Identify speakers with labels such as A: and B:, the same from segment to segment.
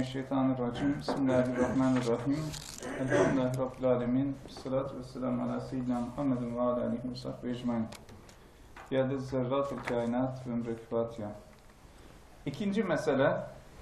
A: Mineşşeytanirracim. Bismillahirrahmanirrahim. Elhamdülillahi Rabbil alemin. Salatu vesselamu ala seyyidina Muhammedin ve ala alihi ve sahbihi ecmaîn. Yâdez zerratil kainat ve mürekkibâtiha. İkinci mesele,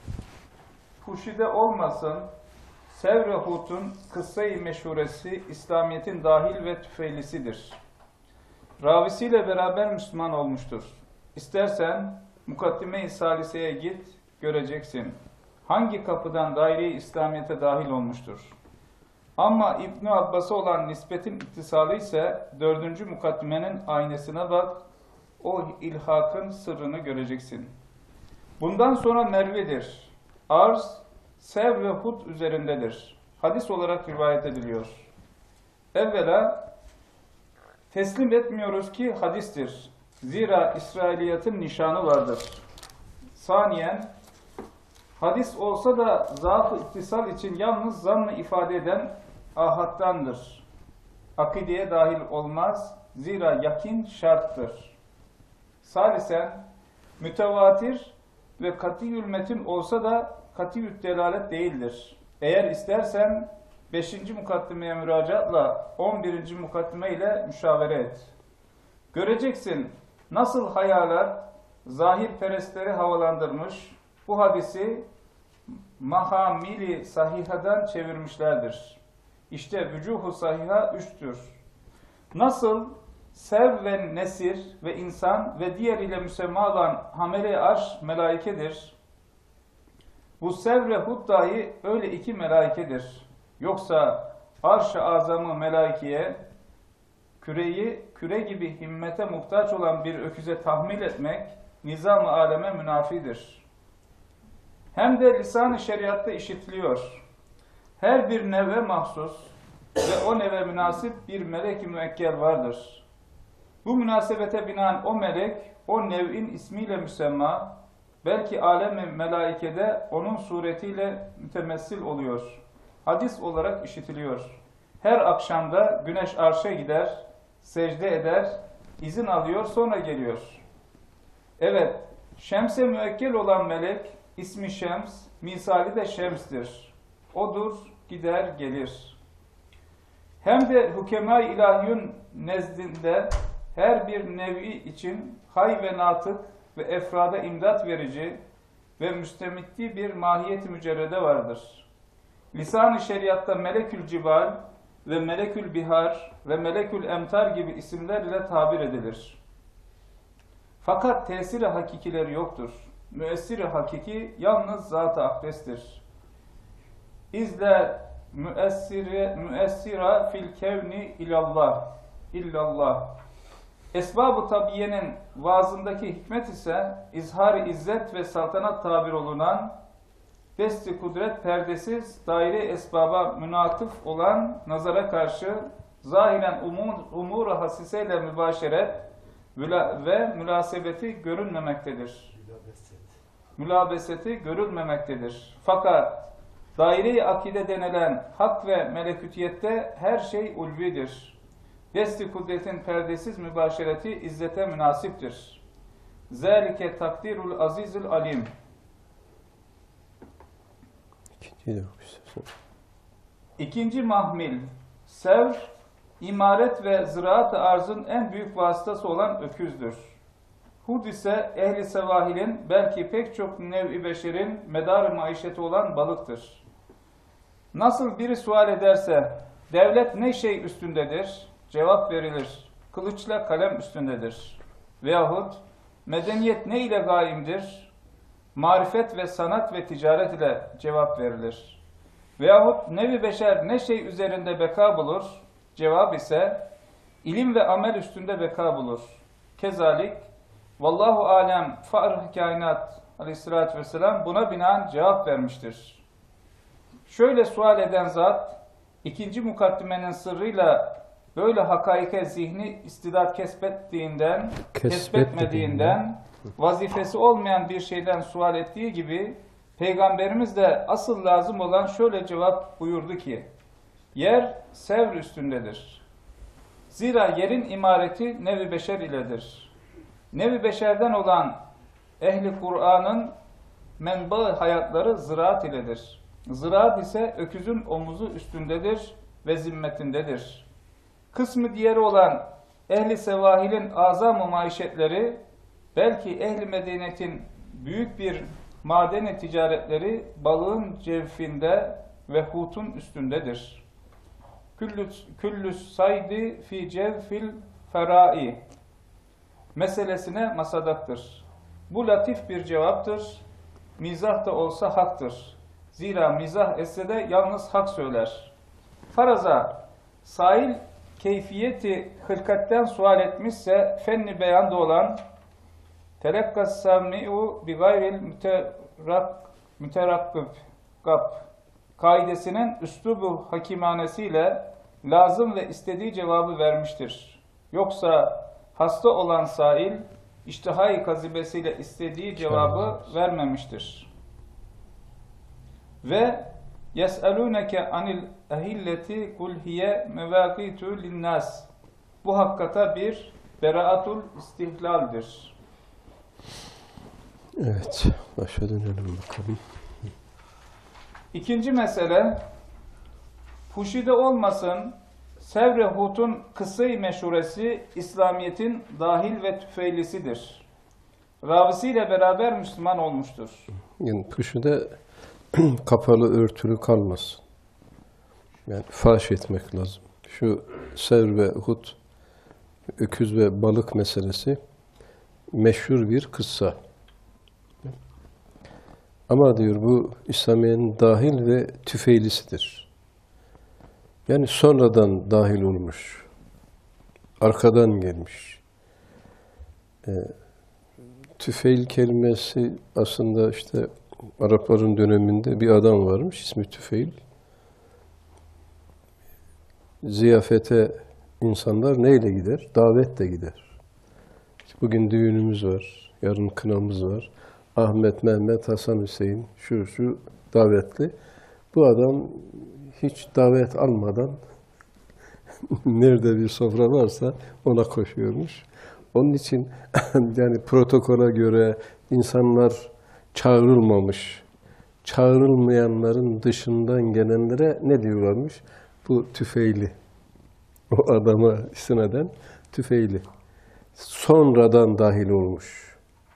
A: huşide olmasın, Sevr-i Hut'un kıssa-i meşhuresi İslamiyet'in dahil ve tüfeylisidir. Ravisiyle beraber Müslüman olmuştur. İstersen Mukaddime-i Salise'ye git, göreceksin. Hangi kapıdan daire-i İslamiyet'e dahil olmuştur. Ama İbn Abbas'a olan nispetin ittisalı ise 4. mukaddimenin aynesine bak, o ilhakın sırrını göreceksin. Bundan sonra Merve'dir. Arz, Sev ve Hud üzerindedir. Hadis olarak rivayet ediliyor. Evvela, teslim etmiyoruz ki hadistir. Zira İsrailiyatın nişanı vardır. Saniyen, hadis olsa da zaaf-ı ittisal için yalnız zannı ifade eden ahaddandır. Akideye dahil olmaz, zira yakin şarttır. Salisen, mütevatir ve katî-ül metin olsa da katî-ül delalet değildir. Eğer istersen 5. mukaddimeye müracaatla 11. mukaddime ile müşavere et. Göreceksin nasıl hayalar zahirperestleri havalandırmış, bu hadisi mahamili sahihadan çevirmişlerdir. İşte vücuhu sahiha 3'tür. Nasıl sev ve nesir ve insan ve diğeriyle müsemma olan hamele-i arş melaikedir. Bu sev ve hud dahi öyle 2 melaikedir. Yoksa arş-ı azamı melaikeye, küre gibi himmete muhtaç olan bir öküze tahmil etmek nizam-ı aleme münafidir. Hem de lisan-ı şeriatta işitiliyor. Her bir neve mahsus ve o neve münasip bir melek-i müekkel vardır. Bu münasebete binaen o melek, o nev'in ismiyle müsemma, belki alem-i melaikede onun suretiyle mütemessil oluyor. Hadis olarak işitiliyor. Her akşamda güneş arşa gider, secde eder, izin alıyor, sonra geliyor. Evet, şemse müekkel olan melek, ismi Şems, misali de Şems'tir. Odur, gider, gelir. Hem de hükemâ-i ilâhiyün nezdinde her bir nevi için hay ve natık ve efrada imdat verici ve müstemitti bir mahiyet-i mücerrede vardır. Lisan-ı şeriatta melekül cibal ve melekül bihar ve melekül emtar gibi isimler ile tabir edilir. Fakat tesiri hakikileri yoktur. Müessiri hakiki yalnız zat-ı akdestir. İzle müessira fil kevni illallah. Esbab-ı tabiyenin vaazındaki hikmet ise izhar-ı izzet ve saltanat tabir olunan desti kudret perdesiz daire esbaba münatıf olan nazara karşı zahiren umur-u hasiseyle mübaşeret ve münasebeti görünmemektedir. Mülabeseti görülmemektedir. Fakat daire-i akide denilen hak ve melekutiyette her şey ulvidir. Desti kudretin perdesiz mübaşereti izzete münasiptir. Zâlike takdirul azizül alim. İkinci mahmil, sevr, imaret ve ziraat-ı arzın en büyük vasıtası olan öküzdür. Hud ise ehli sevahilin belki pek çok nev-i beşerin medar-ı maişeti olan balıktır. Nasıl biri sual ederse, devlet ne şey üstündedir? Cevap verilir, kılıçla kalem üstündedir. Veyahut, medeniyet ne ile gaimdir? Marifet ve sanat ve ticaret ile cevap verilir. Veyahut, nev-i beşer ne şey üzerinde beka bulur? Cevap ise, ilim ve amel üstünde beka bulur. Kezalik, vallahu alem fa'r kainat aleyhissalatü vesselam buna binaen cevap vermiştir. Şöyle sual eden zat, 2. mukaddimenin sırrıyla böyle hakaike zihni istidat kesbetmediğinden, vazifesi olmayan bir şeyden sual ettiği gibi, Peygamberimiz de asıl lazım olan şöyle cevap buyurdu ki, yer sevr üstündedir. Zira yerin imareti nev-i beşer iledir. Nev-i beşerden olan ehli Kur'an'ın menba hayatları ziraat iledir. Ziraat ise öküzün omuzu üstündedir ve zimmetindedir. Kısmı diğeri olan ehli sevahilin azam-ı maişetleri, belki ehli medenetin büyük bir madeni ticaretleri balığın cevfinde ve hutun üstündedir. Küllüs saydi fi cevfil ferai meselesine masadaktır. Bu latif bir cevaptır. Mizah da olsa haktır. Zira mizah etse de yalnız hak söyler. Faraza, sahil keyfiyeti hılkatten sual etmişse fenni beyanda olan telekkas sami'u bi gayril müterakkib kaidesinin üslubu hakimanesiyle lazım ve istediği cevabı vermiştir. Yoksa hasta olan sail iştihai kazibesiyle istediği cevabı vermemiştir. Ve yes'alûneke anil ehilleti kul hiye mevâkîtü linnâs. Bu hakikata bir beraatul istihlaldir.
B: Evet, başa dönelim bakalım.
A: İkinci mesele, fuşide olmasın, Sevr-i Hut'un kıssa-i meşhuresi İslamiyet'in dahil ve tüfeylisidir. Ravisiyle beraber Müslüman olmuştur.
B: Yani puşide kapalı örtülü kalmasın. Yani faş etmek lazım. Şu Sevr ve Hut, öküz ve balık meselesi meşhur bir kıssa. Ama diyor bu İslamiyet'in dahil ve tüfeylisidir. Yani sonradan dahil olmuş. Arkadan gelmiş. Tüfeil kelimesi aslında işte Arapların döneminde bir adam varmış, ismi Tüfeil. Ziyafete insanlar neyle gider? Davetle gider. İşte bugün düğünümüz var, yarın kınamız var. Ahmet, Mehmet, Hasan, Hüseyin, şu davetli. Bu adam hiç davet almadan nerede bir sofra varsa ona koşuyormuş. Onun için yani protokola göre insanlar çağrılmamış. Çağrılmayanların dışından gelenlere ne diyorlarmış? Bu tüfeili. O adama istinaden tüfeili. Sonradan dahil olmuş.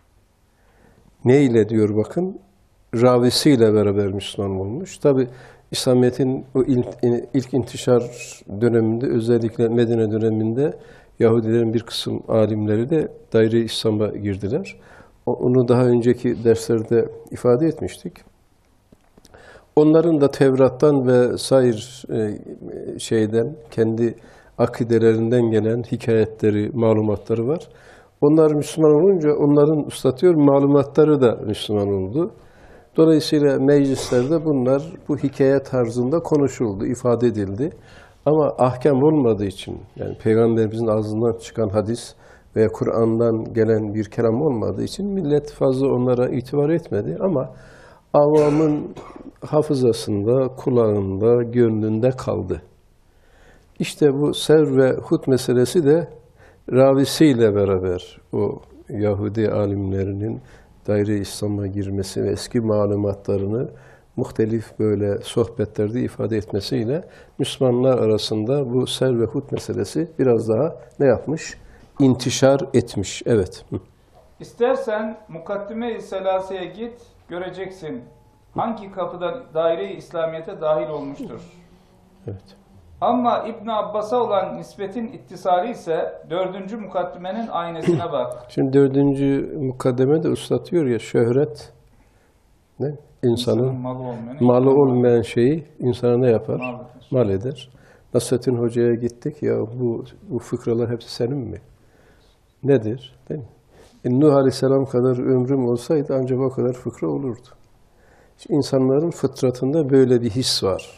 B: Neyle diyor bakın? Ravisiyle beraber Müslüman olmuş. Tabi İslamiyet'in o ilk intişar döneminde, özellikle Medine döneminde Yahudilerin bir kısım alimleri de daire-i İslam'a girdiler. Onu daha önceki derslerde ifade etmiştik. Onların da Tevrat'tan ve sair şeyden, kendi akidelerinden gelen hikayetleri, malumatları var. Onlar Müslüman olunca onların ıslatıyor, malumatları da Müslüman oldu. Dolayısıyla meclislerde bunlar bu hikaye tarzında konuşuldu, ifade edildi. Ama ahkam olmadığı için, yani Peygamberimizin ağzından çıkan hadis veya Kur'an'dan gelen bir kelam olmadığı için millet fazla onlara itibar etmedi. Ama avamın hafızasında, kulağında, gönlünde kaldı. İşte bu Sevr ve Hut meselesi de ravisiyle beraber o Yahudi alimlerinin daire-i İslam'a girmesi ve eski malumatlarını muhtelif böyle sohbetlerde ifade etmesiyle Müslümanlar arasında bu Sevr ve Hut meselesi biraz daha ne yapmış? İntişar etmiş. Evet.
A: İstersen Mukaddime-i Selaseye git, göreceksin. Hangi kapıda daire-i İslamiyet'e dahil olmuştur?
B: Evet.
A: Ama İbn Abbas'a olan nispetin ittisali ise 4. mukaddimenin aynesine bak.
B: Şimdi 4. mukaddeme de ıslatıyor ya, şöhret ne? İnsanın malı olmayan şeyi insana ne yapar? Mal eder. Nasrettin Hoca'ya gittik ya, bu fıkralar hepsi senin mi? Nedir? Değil mi? Nuh Aleyhisselam kadar ömrüm olsaydı ancak o kadar fıkra olurdu. İşte insanların fıtratında böyle bir his var.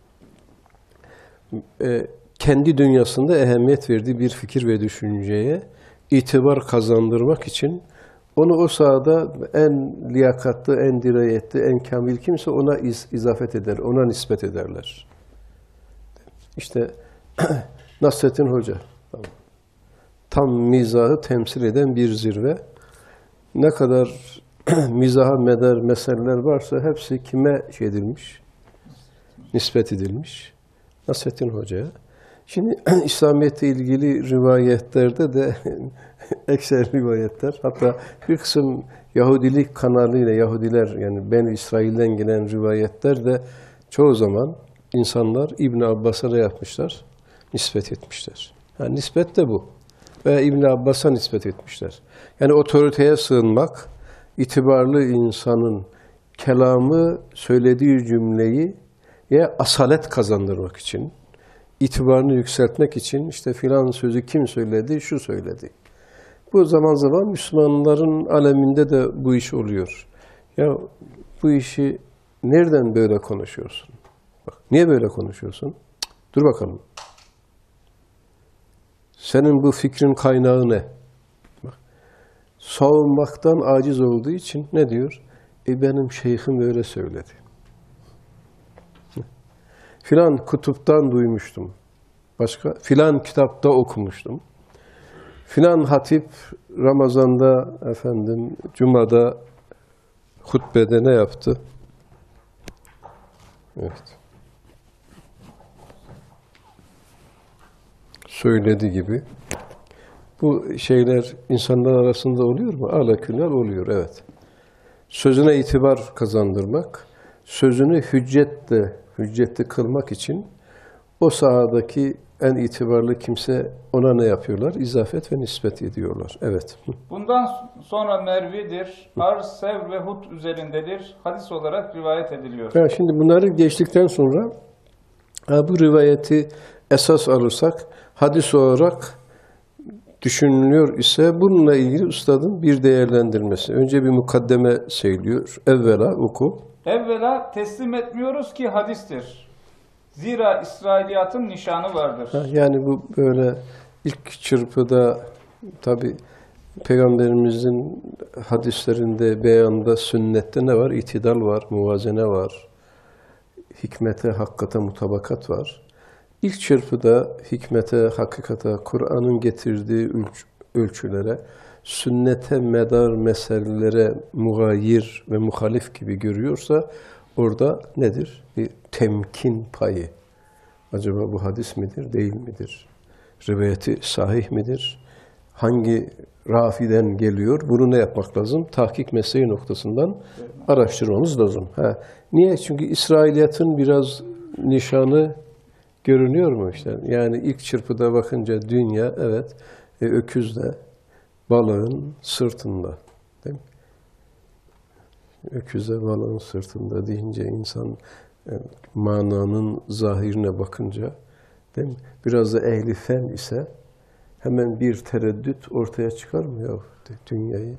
B: Kendi dünyasında ehemmiyet verdiği bir fikir ve düşünceye itibar kazandırmak için onu o sahada en liyakatlı, en dirayetli, en kamil kimse ona izafet eder, ona nispet ederler. İşte Nasrettin Hoca tam mizahı temsil eden bir zirve. Ne kadar mizaha medar meseleler varsa hepsi kime şey edilmiş? Nispet edilmiş. Nasrettin Hoca'ya. Şimdi İslamiyet'le ilgili rivayetlerde de ekser rivayetler, hatta bir kısım Yahudilik kanalıyla Yahudiler, yani Beni İsrail'den gelen rivayetler de çoğu zaman insanlar İbn Abbas'a ne yapmışlar? Nispet etmişler. Yani nispet de bu. Veya İbn Abbas'a nispet etmişler. Yani otoriteye sığınmak, itibarlı insanın kelamı, söylediği cümleyi ya asalet kazandırmak için, itibarını yükseltmek için işte filan sözü kim söyledi, şu söyledi. Bu zaman zaman Müslümanların aleminde de bu iş oluyor. Ya bu işi nereden böyle konuşuyorsun? Bak, niye böyle konuşuyorsun? Dur bakalım. Senin bu fikrin kaynağı ne? Bak, savunmaktan aciz olduğu için ne diyor? Benim şeyhim öyle söyledi. Filan kutuptan duymuştum. Başka filan kitapta okumuştum. Filan hatip Ramazan'da, Cuma'da hutbede ne yaptı? Evet. Söyledi gibi. Bu şeyler insanlar arasında oluyor mu? Alaküller oluyor, evet. Sözüne itibar kazandırmak, sözünü hüccetli kılmak için o sahadaki en itibarlı kimse ona ne yapıyorlar? İzafet ve nispet ediyorlar. Evet.
A: Bundan sonra Mervi'dir, Arz, Sev ve Hud üzerindedir. Hadis olarak rivayet ediliyor.
B: Yani şimdi bunları geçtikten sonra bu rivayeti esas alırsak hadis olarak düşünülüyor ise bununla ilgili ustadın bir değerlendirmesi. Önce bir mukaddeme söylüyor. Evvela oku.
A: Evvela teslim etmiyoruz ki hadistir. Zira İsrailiyatın nişanı vardır.
B: Yani bu böyle ilk çırpıda tabi Peygamberimizin hadislerinde, beyanda, sünnette ne var? İtidal var, muvazene var. Hikmete, hakikate mutabakat var. İlk çırpıda hikmete, hakikate, Kur'an'ın getirdiği ölçülere, sünnete medar meselelere mugayir ve muhalif gibi görüyorsa orada nedir? Bir temkin payı. Acaba bu hadis midir, değil midir? Rivayeti sahih midir? Hangi rafiden geliyor? Bunu ne yapmak lazım? Tahkik mesleği noktasından araştırmamız lazım. Niye? Çünkü İsrailiyatın biraz nişanı görünüyor mu işte? Yani ilk çırpıda bakınca dünya, evet, öküzde, balığın sırtında. Değil mi? Öküze balığın sırtında deyince insan mananın zahirine bakınca, değil mi? Biraz da ehli fen ise hemen bir tereddüt ortaya çıkar mı ya? Dünyayı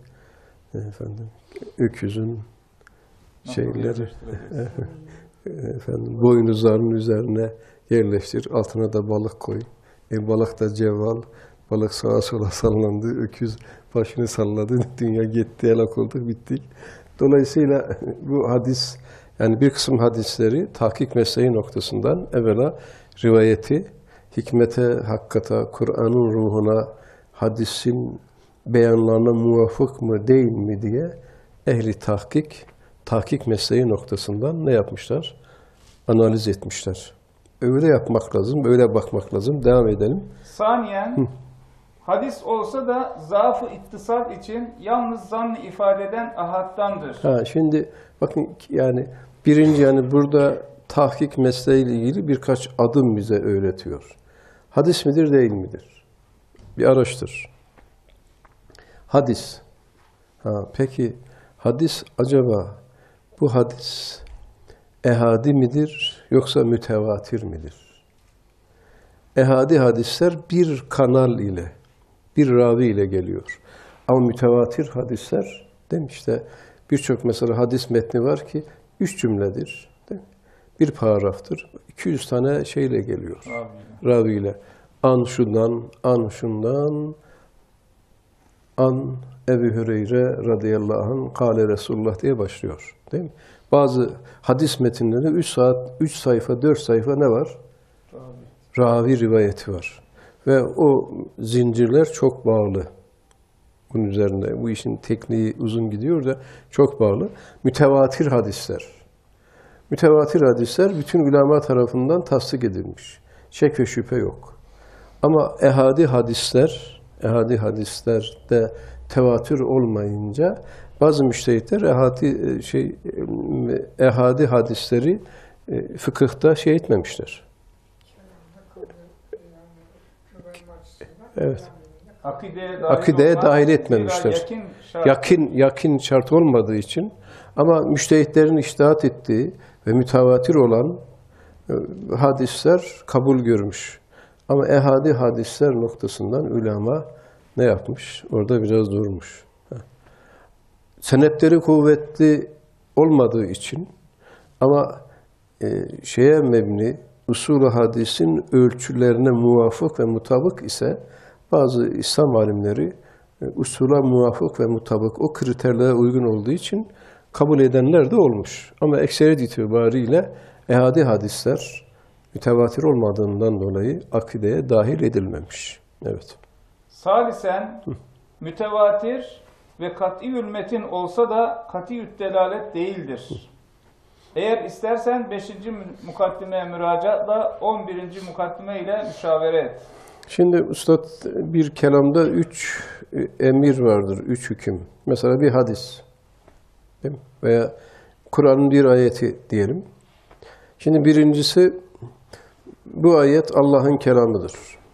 B: öküzün şeyleri boynuzlarının üzerine yerleştir, altına da balık koy. Balık da cevval, balık sağa sola sallandı, öküz başını salladı, dünya gitti, helak olduk, bittik. Dolayısıyla bu hadis, yani bir kısım hadisleri tahkik mesleği noktasından evvela rivayeti, hikmete, hakikata, Kur'an'ın ruhuna, hadisin beyanlarına muvafık mı değil mi diye ehli tahkik mesleği noktasından ne yapmışlar? Analiz etmişler. Öyle yapmak lazım, öyle bakmak lazım. Devam edelim.
A: Saniyen, hadis olsa da zaaf-ı ittisal için yalnız zannı ifade eden ahaddandır.
B: Şimdi bakın yani birinci, yani burada tahkik mesleğiyle ilgili birkaç adım bize öğretiyor. Hadis midir, değil midir? Bir araştır. Hadis. Peki hadis acaba bu hadis ehadi midir yoksa mütevatir midir? Ehadi hadisler bir kanal ile, bir ravi ile geliyor. Ama mütevatir hadisler, değil mi? İşte birçok mesela hadis metni var ki 3 cümledir. Değil mi? Bir paragraftır. 200 tane şeyle geliyor. Raviyle. An şundan, an şundan, an Ebu Hüreyre radıyallahu anh kâle Resulullah diye başlıyor. Değil mi? Bazı hadis metinlerinde 3 sayfa, 4 sayfa ne var? Ravi rivayeti var. Ve o zincirler çok bağlı. bunun üzerinde. Bu işin tekniği uzun gidiyor da çok bağlı. Mütevatir hadisler. Mütevatir hadisler bütün ulema tarafından tasdik edilmiş. Şek ve şüphe yok. Ama ehadi hadislerde tevatür olmayınca bazı müştehitler ehadi hadisleri fıkıhta etmemişler. Evet. Akideye dahil etmemişler. Yakin şart olmadığı için, ama müştehitlerin içtihat ettiği ve mütevatir olan hadisler kabul görmüş. Ama ehadi hadisler noktasından ulema ne yapmış? Orada biraz durmuş. Senetleri kuvvetli olmadığı için, ama mebni, usul-u hadisin ölçülerine muvafık ve mutabık ise bazı İslam alimleri usula muvafık ve mutabık o kriterlere uygun olduğu için kabul edenler de olmuş. Ama ekseriyet itibariyle ehadi hadisler mütevatir olmadığından dolayı akideye dahil edilmemiş. Evet.
A: Salisen mütevatir ve kat'i metin olsa da kat'i delalet değildir. Eğer istersen 5. mukaddimeye müracaatla 11. mukaddime ile müşavere et.
B: Şimdi Üstad bir kelamda 3 emir vardır, 3 hüküm. Mesela bir hadis veya Kur'an'ın bir ayeti diyelim. Şimdi birincisi, bu ayet Allah'ın kelamıdır.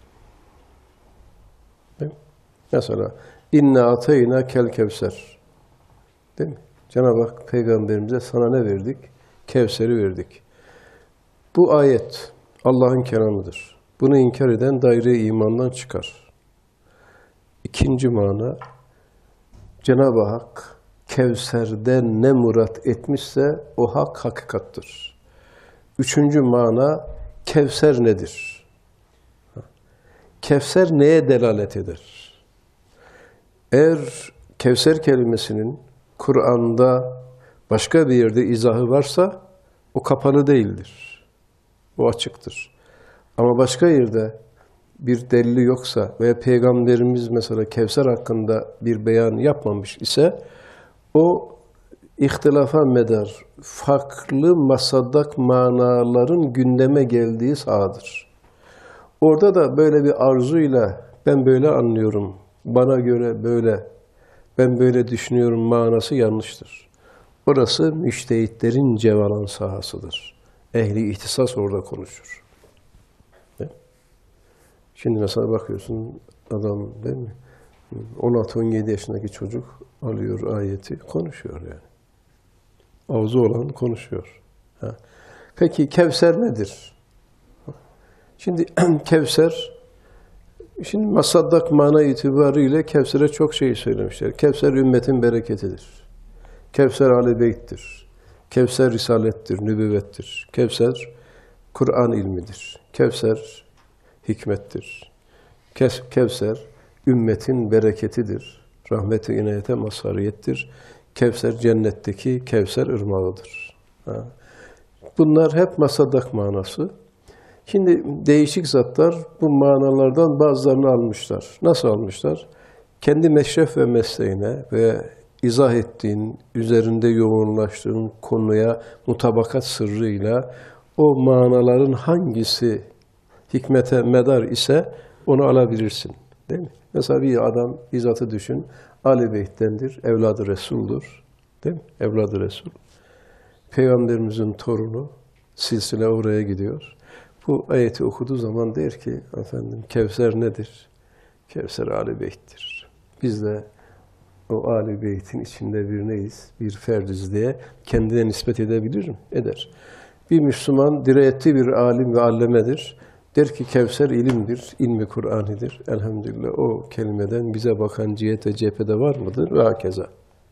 B: Mesela İnna ateyna kel kevser. Değil mi? Cenab-ı Hak Peygamberimize sana ne verdik? Kevser'i verdik. Bu ayet Allah'ın kelamıdır. Bunu inkar eden daire-i imandan çıkar. İkinci mana, Cenab-ı Hak Kevser'den ne murat etmişse o hak hakikattır. Üçüncü mana, Kevser nedir? Kevser neye delalet eder? Eğer Kevser kelimesinin Kur'an'da başka bir yerde izahı varsa o kapalı değildir. O açıktır. Ama başka yerde bir delili yoksa veya Peygamberimiz mesela Kevser hakkında bir beyan yapmamış ise o ihtilafa medar, farklı masadak manaların gündeme geldiği sahadır. Orada da böyle bir arzuyla ben böyle anlıyorum, bana göre böyle, ben böyle düşünüyorum manası yanlıştır. Orası müştehitlerin cevalan sahasıdır. Ehli ihtisas orada konuşur. Şimdi mesela bakıyorsun adam değil mi? 16-17 yaşındaki çocuk alıyor ayeti, konuşuyor yani. Ağzı olan konuşuyor. Peki Kevser nedir? Şimdi Kevser, şimdi masaddak mana itibariyle Kevser'e çok şey söylemişler. Kevser ümmetin bereketidir. Kevser Âl-i Beyt'tir. Kevser risalettir, nübüvvettir. Kevser Kur'an ilmidir. Kevser hikmettir. Kevser ümmetin bereketidir. Rahmet-i inayete mazhariyettir. Kevser cennetteki Kevser ırmağıdır. Bunlar hep masadak manası. Şimdi değişik zatlar bu manalardan bazılarını almışlar. Nasıl almışlar? Kendi meşref ve mesleğine ve izah ettiğin, üzerinde yoğunlaştığın konuya mutabakat sırrıyla o manaların hangisi hikmete medar ise onu alabilirsin. Değil mi? Mesela bir adam, bizzatı düşün, Âl-i Beyt'tendir, evladı Resul'dur. Değil mi? Evladı Resul. Peygamberimizin torunu, silsile oraya gidiyor. Bu ayeti okuduğu zaman der ki, efendim Kevser nedir? Kevser Âl-i Beyt'tir. Biz de o Âl-i Beyt'in içinde bir neyiz? Bir ferdiz diye kendine nispet edebilir mi? Eder. Bir Müslüman dirayetli bir alim ve allemedir. Der ki Kevser ilimdir, ilmi Kur'anidir. Elhamdülillah o kelimeden bize bakan cihete cephede var mıdır? Ve hakeza.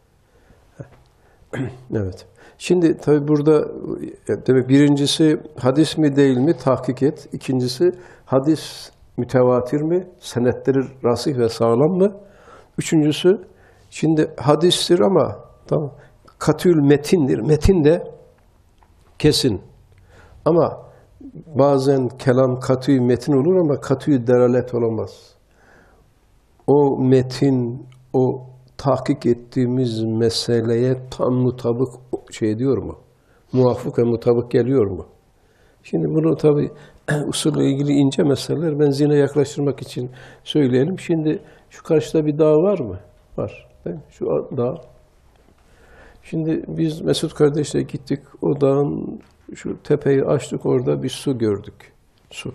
B: Evet. Şimdi tabi burada demek birincisi hadis mi değil mi tahkik et. İkincisi hadis mütevatir mi? Senetleri rasih ve sağlam mı? Üçüncüsü şimdi hadistir ama tamam, katül metindir. Metin de kesin. Ama bazen kelam katü metin olur ama katü delalet olamaz. O metin o tahkik ettiğimiz meseleye tam mutabık şey diyor mu? Muvafık ve mutabık geliyor mu? Şimdi bunu tabii usulle ilgili ince meseleler ben zihne yaklaştırmak için söyleyelim. Şimdi şu karşıda bir dağ var mı? Var. Değil mi? Şu dağ. Şimdi biz Mesut kardeşle gittik. O dağın şu tepeyi açtık, orada bir su gördük. Su.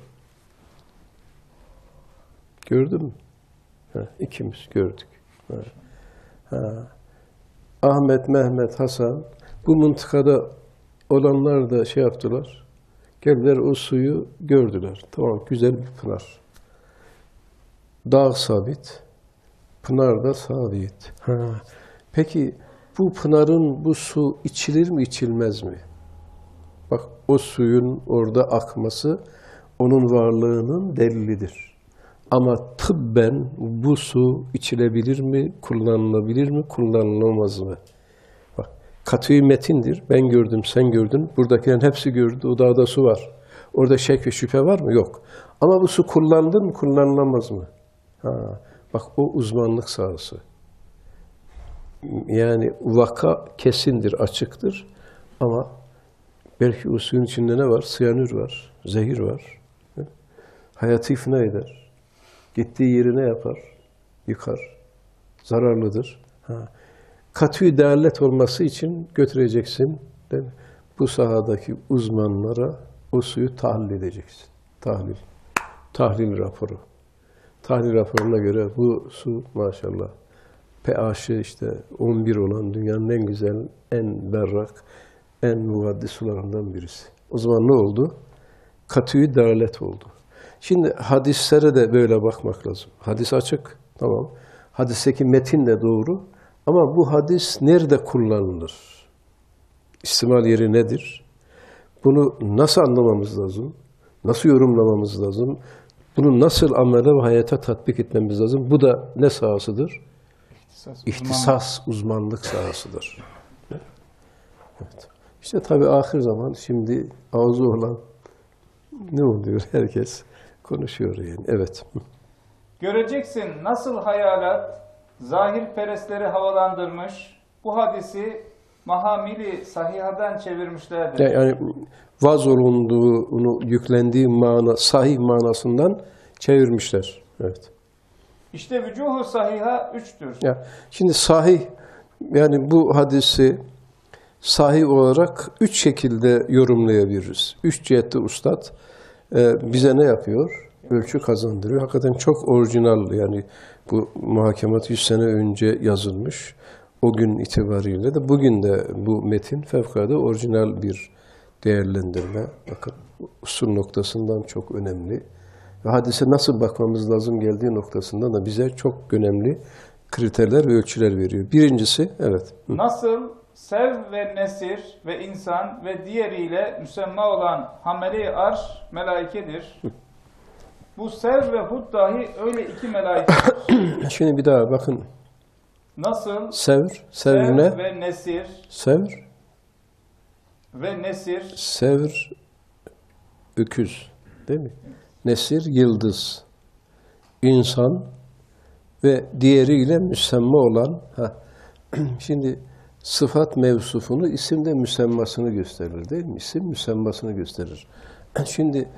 B: Gördün mü? Ha, ikimiz gördük. Ha. Ha. Ahmet, Mehmet, Hasan bu mıntıkada olanlar da şey yaptılar. Geldiler, o suyu gördüler. Tamam, güzel bir pınar. Dağ sabit, pınar da sabit. Ha. Peki bu pınarın bu su içilir mi, içilmez mi? Bak, o suyun orada akması onun varlığının delilidir. Ama tıbben bu su içilebilir mi, kullanılabilir mi, kullanılamaz mı? Bak, kat'i metindir. Ben gördüm, sen gördün. Buradakilerin hepsi gördü. O dağda su var. Orada şek ve şüphe var mı? Yok. Ama bu su kullanılır mı, kullanılamaz mı? Ha, bak, o uzmanlık sahası. Yani vaka kesindir, açıktır. Ama belki o suyun içinde ne var? Siyanür var, zehir var. Hayatı ifna eder. Gittiği yeri ne yapar? Yıkar. Zararlıdır. Kat'i delalet olması için götüreceksin, değil mi? Bu sahadaki uzmanlara o suyu tahlil edeceksin. Tahlil. Tahlil raporu. Tahlil raporuna göre bu su maşallah pH'i işte 11 olan dünyanın en güzel, en berrak, en muvaddi sularından birisi. O zaman ne oldu? Kat'i delalet oldu. Şimdi hadislere de böyle bakmak lazım. Hadis açık, tamam. Hadisteki metin de doğru. Ama bu hadis nerede kullanılır? İstimal yeri nedir? Bunu nasıl anlamamız lazım? Nasıl yorumlamamız lazım? Bunu nasıl amele ve hayata tatbik etmemiz lazım? Bu da ne sahasıdır? İhtisas, uzmanlık sahasıdır. Evet. İşte tabii ahir zaman şimdi ağzı olan ne oluyor? Herkes konuşuyor yani. Evet.
A: Göreceksin nasıl hayalat zahirperestleri havalandırmış, bu hadisi mahamili sahihadan çevirmişlerdir.
B: Yani vaz olunduğunu, yüklendiği mana, sahih manasından çevirmişler. Evet.
A: İşte vücuhu sahiha üçtür.
B: Ya, şimdi sahih, yani bu hadisi sahih olarak üç şekilde yorumlayabiliriz. Üç cihette ustad bize ne yapıyor? Ölçü kazandırıyor. Hakikaten çok orijinal, yani bu muhakemat 100 sene önce yazılmış. O gün itibariyle de bugün de bu metin fevkalade orijinal bir değerlendirme. Bakın usul noktasından çok önemli. Ve hadise nasıl bakmamız lazım geldiği noktasından da bize çok önemli kriterler ve ölçüler veriyor. Birincisi, evet.
A: Nasıl sev ve nesir ve insan ve diğeriyle müsemma olan hamele-i arş melaikedir. Bu sev ve hud dahi öyle iki melaikedir.
B: Şimdi bir daha bakın.
A: Nasıl
B: Sev
A: sev
B: ne?
A: ve nesir ve nesir.
B: Sevr, öküz, değil mi? Nesir, yıldız. İnsan ve diğeriyle müsemma olan. Şimdi sıfat mevsufunu, isim de müsemmasını gösterir, değil mi? İsim müsemmasını gösterir. Şimdi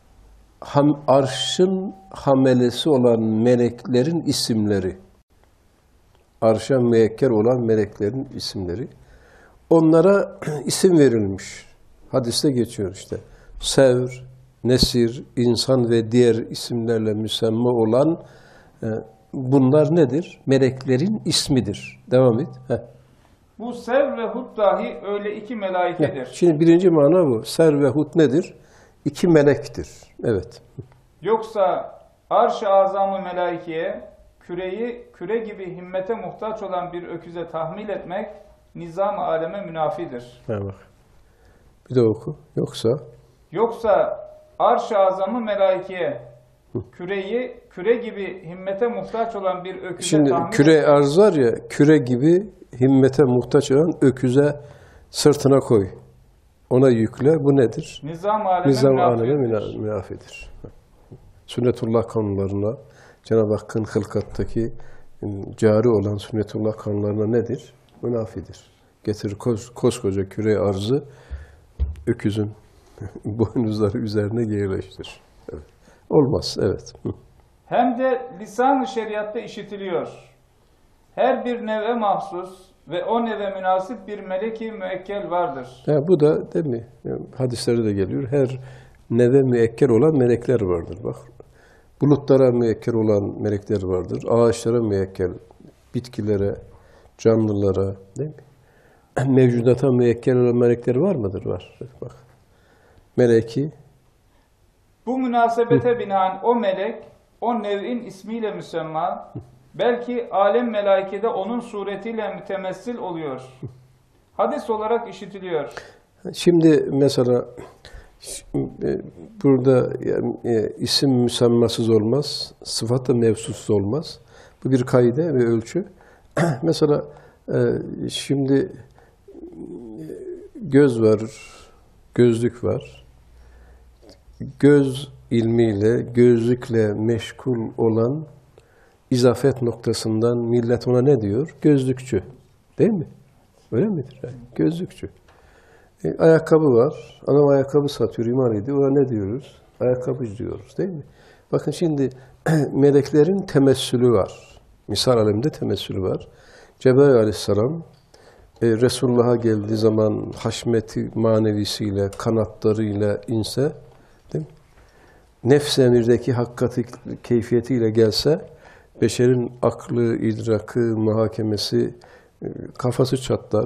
B: arşın hamelesi olan meleklerin isimleri, arşa müekker olan meleklerin isimleri, onlara isim verilmiş. Hadiste geçiyor işte. Sevr, nesir, insan ve diğer isimlerle müsemma olan bunlar nedir? Meleklerin ismidir. Devam et.
A: Bu sev ve hud dahi öyle iki melaikedir.
B: Şimdi birinci mana bu. Sev ve hud nedir? İki melektir. Evet.
A: Yoksa arş-ı azamı melaikeye küreyi küre gibi himmete muhtaç olan bir öküze tahmil etmek nizam-ı aleme münafidir.
B: Bak. Bir de oku. Yoksa
A: arş-ı azamı melaikeye küreyi küre gibi himmete muhtaç olan bir öküze
B: şimdi
A: tahmil
B: küre arz var ya, küre gibi himmete muhtaç olan öküze sırtına koy. Ona yükle. Bu nedir?
A: Nizam-ı aleme
B: münafidir. Sünnetullah kanunlarına, Cenab-ı Hakk'ın hılkattaki cari olan sünnetullah kanunlarına nedir? Münafidir. Getirir koskoca küre arzı öküzün boynuzları üzerine yerleştir. Evet. Olmaz, evet.
A: Hem de lisan-ı şeriatta işitiliyor. Her bir nev'e mahsus ve o nev'e münasip bir meleki müekkel vardır.
B: Bu da değil mi? Yani hadislerde de geliyor. Her neve müekkel olan melekler vardır. Bak, bulutlara müekkel olan melekler vardır. Ağaçlara müekkel, bitkilere, canlılara, değil mi? Mevcudata müekkel olan melekler var mıdır? Var. Bak. Meleki.
A: Bu münasebete binaen o melek, o nev'in ismiyle müsemma, belki alem melaikede onun suretiyle mütemessil oluyor. Hadis olarak işitiliyor.
B: Şimdi mesela burada yani, isim müsemmasız olmaz, sıfat da mevsusuz olmaz. Bu bir kaide ve ölçü. Mesela şimdi göz var, gözlük var. Göz ilmiyle, gözlükle meşgul olan izafet noktasından millet ona ne diyor? Gözlükçü. Değil mi? Öyle midir? Yani gözlükçü. Ayakkabı var. Adam ayakkabı satıyor, imal ediyor. Ona ne diyoruz? Ayakkabıcı diyoruz. Değil mi? Bakın şimdi meleklerin temessülü var. Misal alemde temessülü var. Cebrail aleyhisselam Resulullah'a geldiği zaman haşmeti manevisiyle, kanatlarıyla inse, değil mi? Nefs-i emirdeki hakikati keyfiyetiyle gelse, beşerin aklı, idrakı, muhakemesi, kafası çatlar,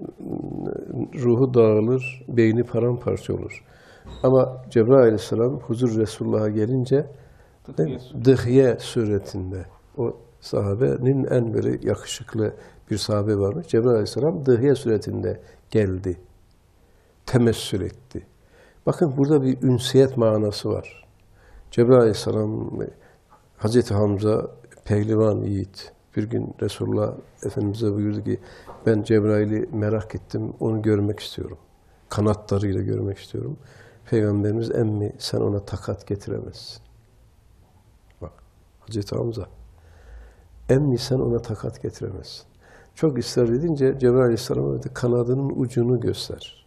B: ruhu dağılır, beyni paramparça olur. Ama Cebrail aleyhisselam huzur Resulullah'a gelince Dıhye suretinde, o sahabenin en böyle yakışıklı bir sahabe varmış. Cebrail aleyhisselam Dıhye suretinde geldi, temessül etti. Bakın burada bir ünsiyet manası var. Cebrail aleyhisselam, Hazreti Hamza pehlivan yiğit. Bir gün Resulullah Efendimiz'e buyurdu ki ben Cebrail'i merak ettim, onu görmek istiyorum. Kanatlarıyla görmek istiyorum. Peygamberimiz emmi sen ona takat getiremezsin. Bak Hazreti Hamza emmi sen ona takat getiremezsin. Çok ısrar edince Cebrail Aleyhisselam'a dedi kanadının ucunu göster.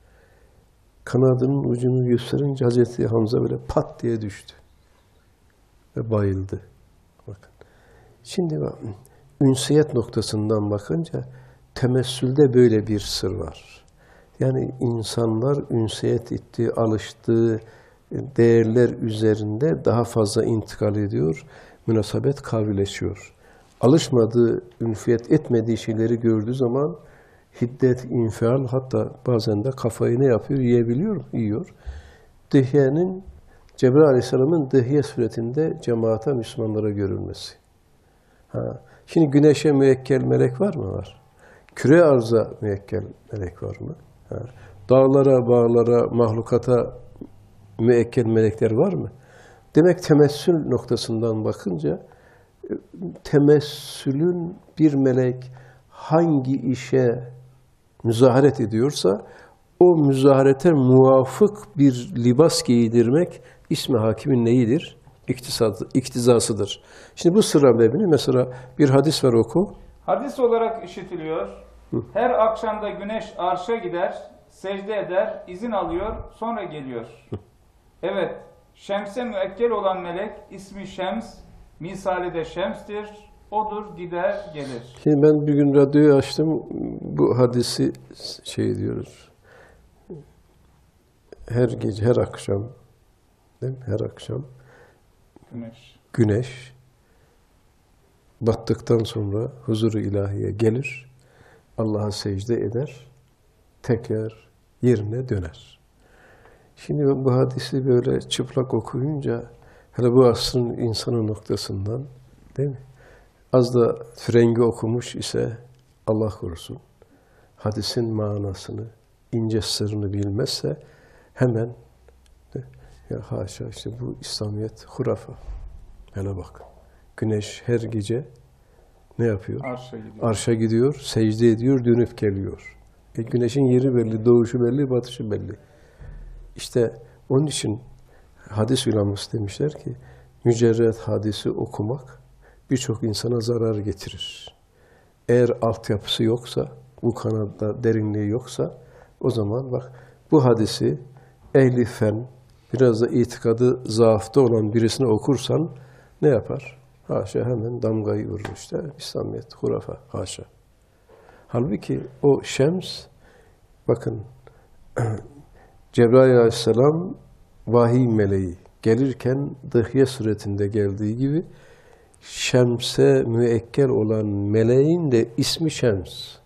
B: Kanadının ucunu gösterince Hazreti Hamza böyle pat diye düştü. Ve bayıldı. Bakın. Şimdi bak, ünsiyet noktasından bakınca temessülde böyle bir sır var. Yani insanlar ünsiyet ettiği, alıştığı değerler üzerinde daha fazla intikal ediyor, münasebet kavleşiyor. Alışmadığı, ünfiyet etmediği şeyleri gördüğü zaman hiddet, infial, hatta bazen de kafayı ne yapıyor? Yiyebiliyor, yiyor. Dihye'nin, Cebrail Aleyhisselam'ın Dihye suretinde cemaate, Müslümanlara görülmesi. Şimdi güneşe müekkel melek var mı? Var. Küre arza müekkel melek var mı? Dağlara, bağlara, mahlukata müekkel melekler var mı? Demek temessül noktasından bakınca temessülün bir melek hangi işe müzaharet ediyorsa o müzaharete muvafık bir libas giydirmek ismi hakimin neyidir? İktizasıdır. Şimdi bu sıra bebini mesela bir hadis var oku.
A: Hadis olarak işitiliyor. Her akşamda güneş arşa gider, secde eder, izin alıyor, sonra geliyor. Evet, şemse müekkel olan melek ismi Şems, misali de Şems'tir. Odur, gider, gelir.
B: Şimdi ben bir gün radyoyu açtım, bu hadisi diyoruz. Her gece, her akşam, değil mi? Her akşam güneş battıktan sonra huzur-u ilahiye gelir, Allah'a secde eder, tekrar yerine döner. Şimdi bu hadisi böyle çıplak okuyunca, hele bu asrın insanı noktasından, değil mi? Az da frengi okumuş ise Allah korusun, hadisin manasını, ince sırrını bilmezse hemen ya haşa işte bu İslamiyet hurafa. Hele bak. Güneş her gece ne yapıyor?
A: Arşa gidiyor.
B: Arşa gidiyor, secde ediyor, dönüp geliyor. Güneşin yeri belli, doğuşu belli, batışı belli. İşte onun için hadis uleması demişler ki mücerred hadisi okumak birçok insana zarar getirir. Eğer altyapısı yoksa, bu kanalda derinliği yoksa, o zaman bak bu hadisi ehli fen, biraz da itikadı zaafta olan birisine okursan ne yapar? Haşa hemen damgayı vurur işte. İslamiyet, hurafa, haşa. Halbuki o şems, bakın Cebrail Aleyhisselam vahiy meleği gelirken dıhye suretinde geldiği gibi şemse müekkel olan meleğin de ismi Şems.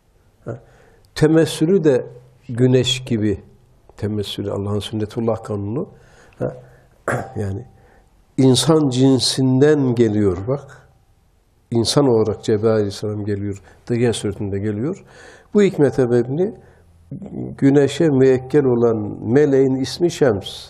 B: Temessülü de güneş gibi. Temessülü Allah'ın sünnetullah kanunu. Yani insan cinsinden geliyor bak. İnsan olarak Cebrail Aleyhisselam geliyor. Dıhye suretinde geliyor. Bu hikmete mebni güneşe müekkel olan meleğin ismi Şems.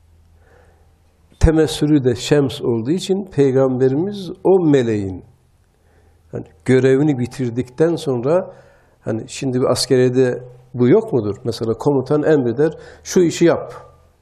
B: Temessülü de Şems olduğu için Peygamberimiz o meleğin hani görevini bitirdikten sonra, hani şimdi bir askeriyede bu yok mudur? Mesela komutan emreder, şu işi yap.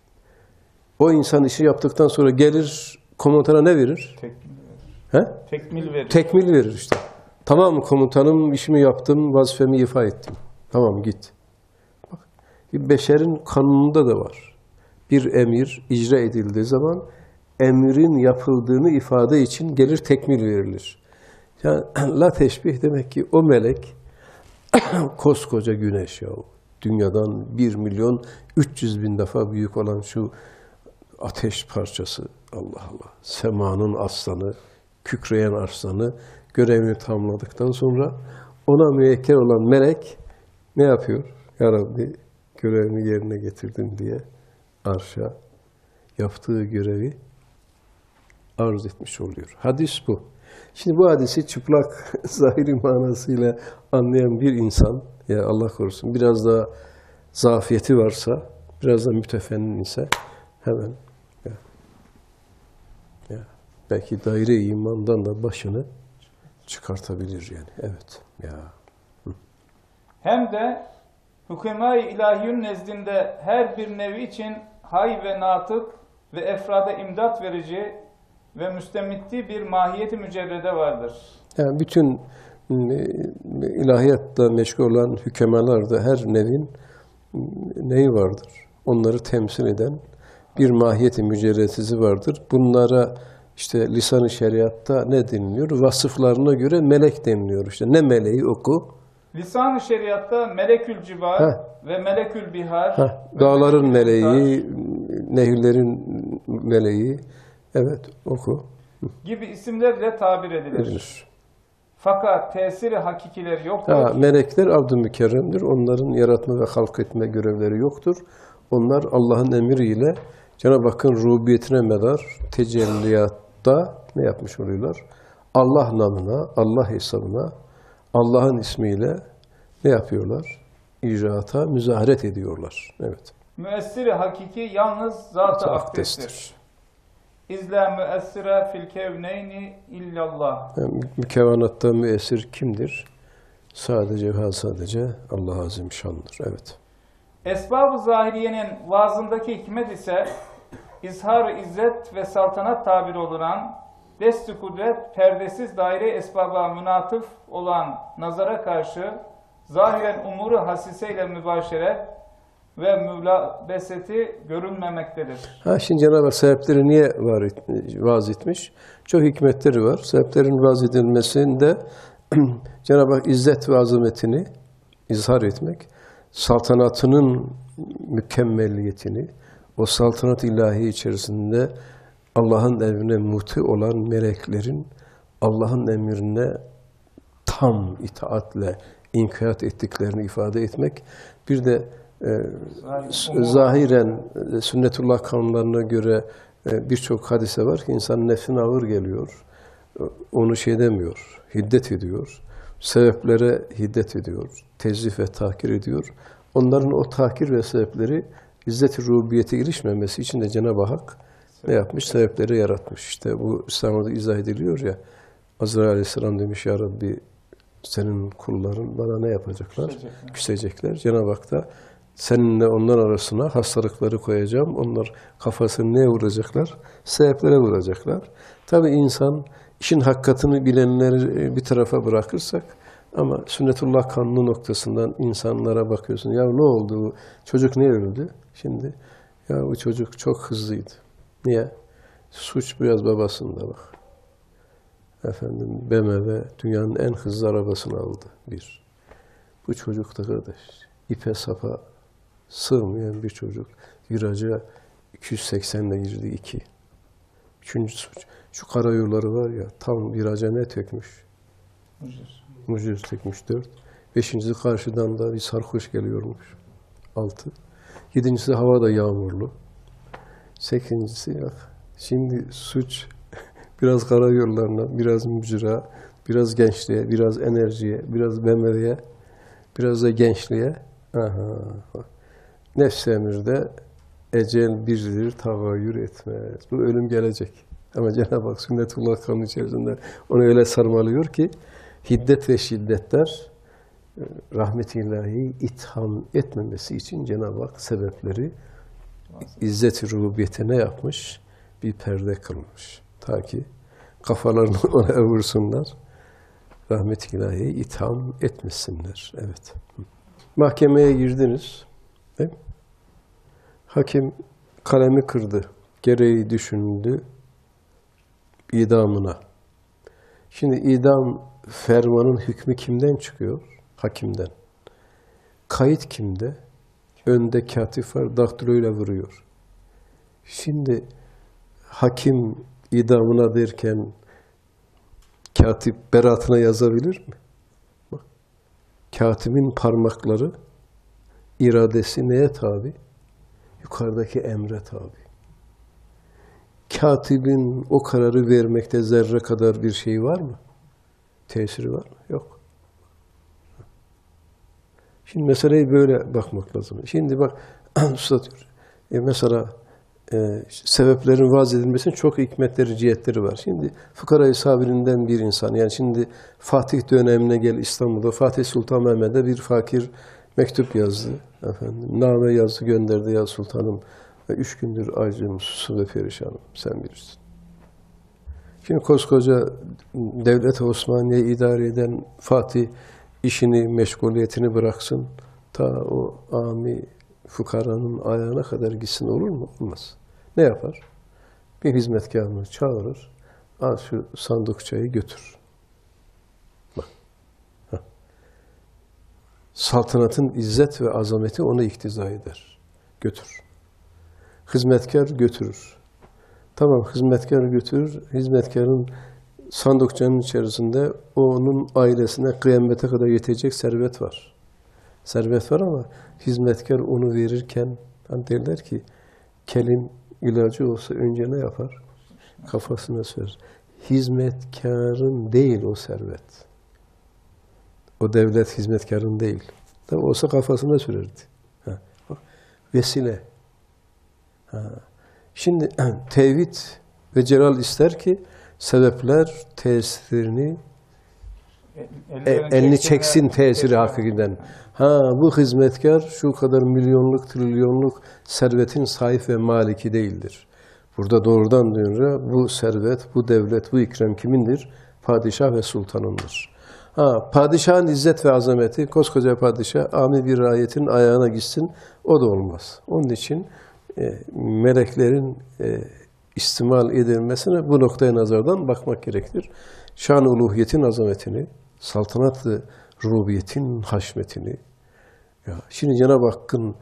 B: O insan işi yaptıktan sonra gelir komutana ne verir?
A: Tekmil verir.
B: He?
A: Tekmil verir.
B: Tekmil verir işte. Tamam komutanım, işimi yaptım, vazifemi ifa ettim. Tamam git. Bak, beşerin kanununda da var. Bir emir icra edildiği zaman emrin yapıldığını ifade için gelir tekmil verilir. Yani la teşbih demek ki o melek koskoca güneş ya. Dünyadan 1.300.000 defa büyük olan şu ateş parçası, Allah Allah. Semanın aslanı, kükreyen arslanı görevini tamamladıktan sonra ona müekkel olan melek ne yapıyor? Ya Rabbi görevini yerine getirdin diye arşa yaptığı görevi arz etmiş oluyor. Hadis bu. Şimdi bu hadisi çıplak zahiri manasıyla anlayan bir insan, ya Allah korusun biraz daha zafiyeti varsa, biraz da mütefennin ise hemen belki daire-i imandan da başını çıkartabilir yani. Evet. Ya.
A: Hem de hükûmâ-i ilâhiyün nezdinde her bir nevi için hay ve natık ve efrada imdat verici ve müstemitti bir mahiyeti mücerrede vardır.
B: Yani bütün ilahiyatta meşgul olan hükemalar da her nevin neyi vardır? Onları temsil eden bir mahiyeti mücerredesi vardır. Bunlara işte lisan-ı şeriatta ne deniliyor? Vasıflarına göre melek deniliyor. İşte ne meleği oku?
A: Lisan-ı şeriatta melekül cibar ve melekül bihar,
B: dağların meleği, nehirlerin meleği, evet oku
A: gibi isimlerle tabir edilir. Fakat tesiri hakikileri yoktur.
B: Melekler abd-ı mükerremdir. Onların yaratma ve halk etme görevleri yoktur. Onlar Allah'ın emriyle Cenab-ı Hakk'ın rububiyetine medar tecelliyatta ne yapmış oluyorlar? Allah namına, Allah hesabına, Allah'ın ismiyle ne yapıyorlar? İcraata müzaharet ediyorlar. Evet.
A: Müessir-i hakiki yalnız zat-ı akdestir. İzle müessire fil kevneyni illallah.
B: Yani mükevanatta müessir kimdir? Sadece ve sadece Allah Azimşan'dır. Evet.
A: Esbab-ı zahiriyenin vaazındaki hikmet ise izhar-ı izzet ve saltanat tabiri olunan dest-i kudret perdesiz daire esbaba münatıf olan nazara karşı zahiren umuru hasiseyle mübaşeret ve mülabeseti görünmemektedir.
B: Şimdi Cenab-ı Hak sebepleri niye vaaz etmiş? Çok hikmetleri var. Sebeplerin vaaz edilmesinde Cenab-ı Hak izzet ve azametini izhar etmek, saltanatının mükemmelliyetini, o saltanat ilahi içerisinde Allah'ın emrine muti olan meleklerin Allah'ın emrine tam itaatle inkiyat ettiklerini ifade etmek, bir de zahiren sünnetullah kanunlarına göre birçok hadise var ki insanın nefsine ağır geliyor. Onu şey demiyor, hiddet ediyor. Sebeplere hiddet ediyor. Tezif ve tahkir ediyor. Onların o tahkir ve sebepleri izzet-i rububiyete erişmemesi için de Cenab-ı Hak ne yapmış? Sebepleri yaratmış. İşte bu İslam'da izah ediliyor ya. Azrail Aleyhisselam demiş ya Rabbi senin kulların bana ne yapacaklar? Küsecekler. Cenab-ı Hak da Seninle onlar arasına hastalıkları koyacağım. Onlar kafasını neye vuracaklar? Sebeplere vuracaklar. Tabii insan işin hakikatini bilenleri bir tarafa bırakırsak ama sünnetullah kanunu noktasından insanlara bakıyorsun. Ya ne oldu? Çocuk niye öldü? Şimdi ya bu çocuk çok hızlıydı. Niye? Suç biraz babasında bak. Efendim BMW dünyanın en hızlı arabasını aldı bir. Bu çocuk da kardeş ipe sapa sığmayan bir çocuk. Viraja 280 ile girdi 2. Üçüncü suç. Şu karayolları var ya tam viraja ne tökmüş? Mucir tökmüş 4. Beşincisi karşıdan da bir sarhoş geliyormuş 6. Yedincisi havada yağmurlu. Sekizincisi bak. Şimdi suç biraz karayollarına, biraz mücra, biraz gençliğe, biraz enerjiye, biraz BMW'ye, biraz da gençliğe. Aha. Nefs-i emirde ecel birdir, tagayyür etmez. Bu ölüm gelecek. Ama Cenab-ı Hak sünnetullah kanunu içerisinde onu öyle sarmalıyor ki hiddet ve şiddetler rahmetillahi itham etmemesi için Cenab-ı Hak sebepleri İzzet-i rububiyetine yapmış, bir perde kılmış. Ta ki kafalarını oraya vursunlar, rahmet-i itham etmesinler. Evet. Mahkemeye girdiniz. Değil mi? Hakim kalemi kırdı, gereği düşündü, idamına. Şimdi idam fermanın hükmü kimden çıkıyor? Hakimden. Kayıt kimde? Önde katip var, daktiloyla vuruyor. Şimdi hakim idamına derken katip beratına yazabilir mi? Bak, katibin parmakları, iradesi neye tabi? Yukarıdaki emre tabi. Katibin o kararı vermekte zerre kadar bir şey var mı? Tesiri var mı? Yok. Şimdi meseleye böyle bakmak lazım. Şimdi bak, ustadıyor. Mesela sebeplerin vaz edilmesinin çok hikmetleri, cihetleri var. Şimdi fukara-i sabirinden bir insan, yani şimdi Fatih dönemine gel İstanbul'da, Fatih Sultan Mehmet'e bir fakir mektup yazdı. Efendim, name yazdı, gönderdi ya sultanım. 3 gündür acım, susuz ve perişanım, sen bilirsin. Şimdi koskoca Devlet-i Osmaniye'yi idare eden Fatih işini, meşguliyetini bıraksın, ta o ami fukaranın ayağına kadar gitsin, olur mu? Olmaz. Ne yapar? Bir hizmetkarını çağırır, al şu sandıkçayı götür. Bak. Heh. Saltanatın izzet ve azameti ona iktiza eder. Götür. Hizmetkar götürür. Tamam, hizmetkar götürür. Hizmetkarın sandıkçanın içerisinde onun ailesine kıyamete kadar yetecek servet var. Servet var ama hizmetkar onu verirken hani derler ki kelin ilacı olsa önce ne yapar? Kafasına sürer. Hizmetkarın değil o servet. O devlet hizmetkarın değil. Tabii olsa kafasına sürerdi. Ha. Vesile. Ha. Şimdi tevhid ve celal ister ki sebepler tesirini elini çeksin tesiri hakikaten. Ha, bu hizmetkar şu kadar milyonluk, trilyonluk servetin sahip ve maliki değildir. Burada doğrudan diyor bu servet, bu devlet, bu ikram kimindir? Padişah ve sultanındır. Ha, padişahın izzet ve azameti, koskoca padişah, ami bir rayetin ayağına gitsin, o da olmaz. Onun için meleklerin istimal edilmesine bu noktaya nazardan bakmak gerekir. Şan-ı uluhiyetin azametini, saltanat-ı rububiyetin haşmetini. Ya, şimdi Cenab-ı Hakk'ın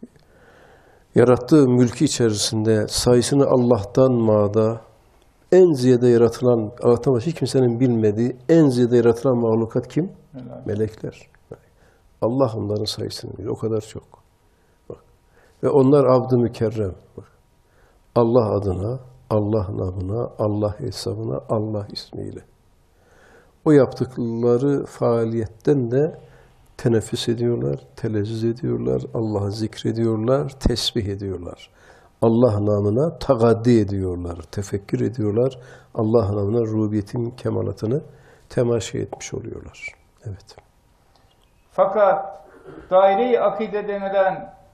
B: yarattığı mülkü içerisinde sayısını Allah'tan mağda, en ziyade yaratılan, Allah'tan başka hiç kimsenin bilmediği en ziyade yaratılan mahlukat kim? Melekler. Allah onların sayısını bilir. O kadar çok. Bak. Ve onlar abd-ı mükerrem. Bak. Allah adına, Allah namına, Allah hesabına, Allah ismiyle. O yaptıkları faaliyetten de teneffüs ediyorlar, telezzüz ediyorlar, Allah'ı zikrediyorlar, tesbih ediyorlar. Allah namına tagaddi ediyorlar, tefekkür ediyorlar. Allah namına rubiyetin kemalatını temaşa etmiş oluyorlar. Evet.
A: Fakat daire-i akide denilen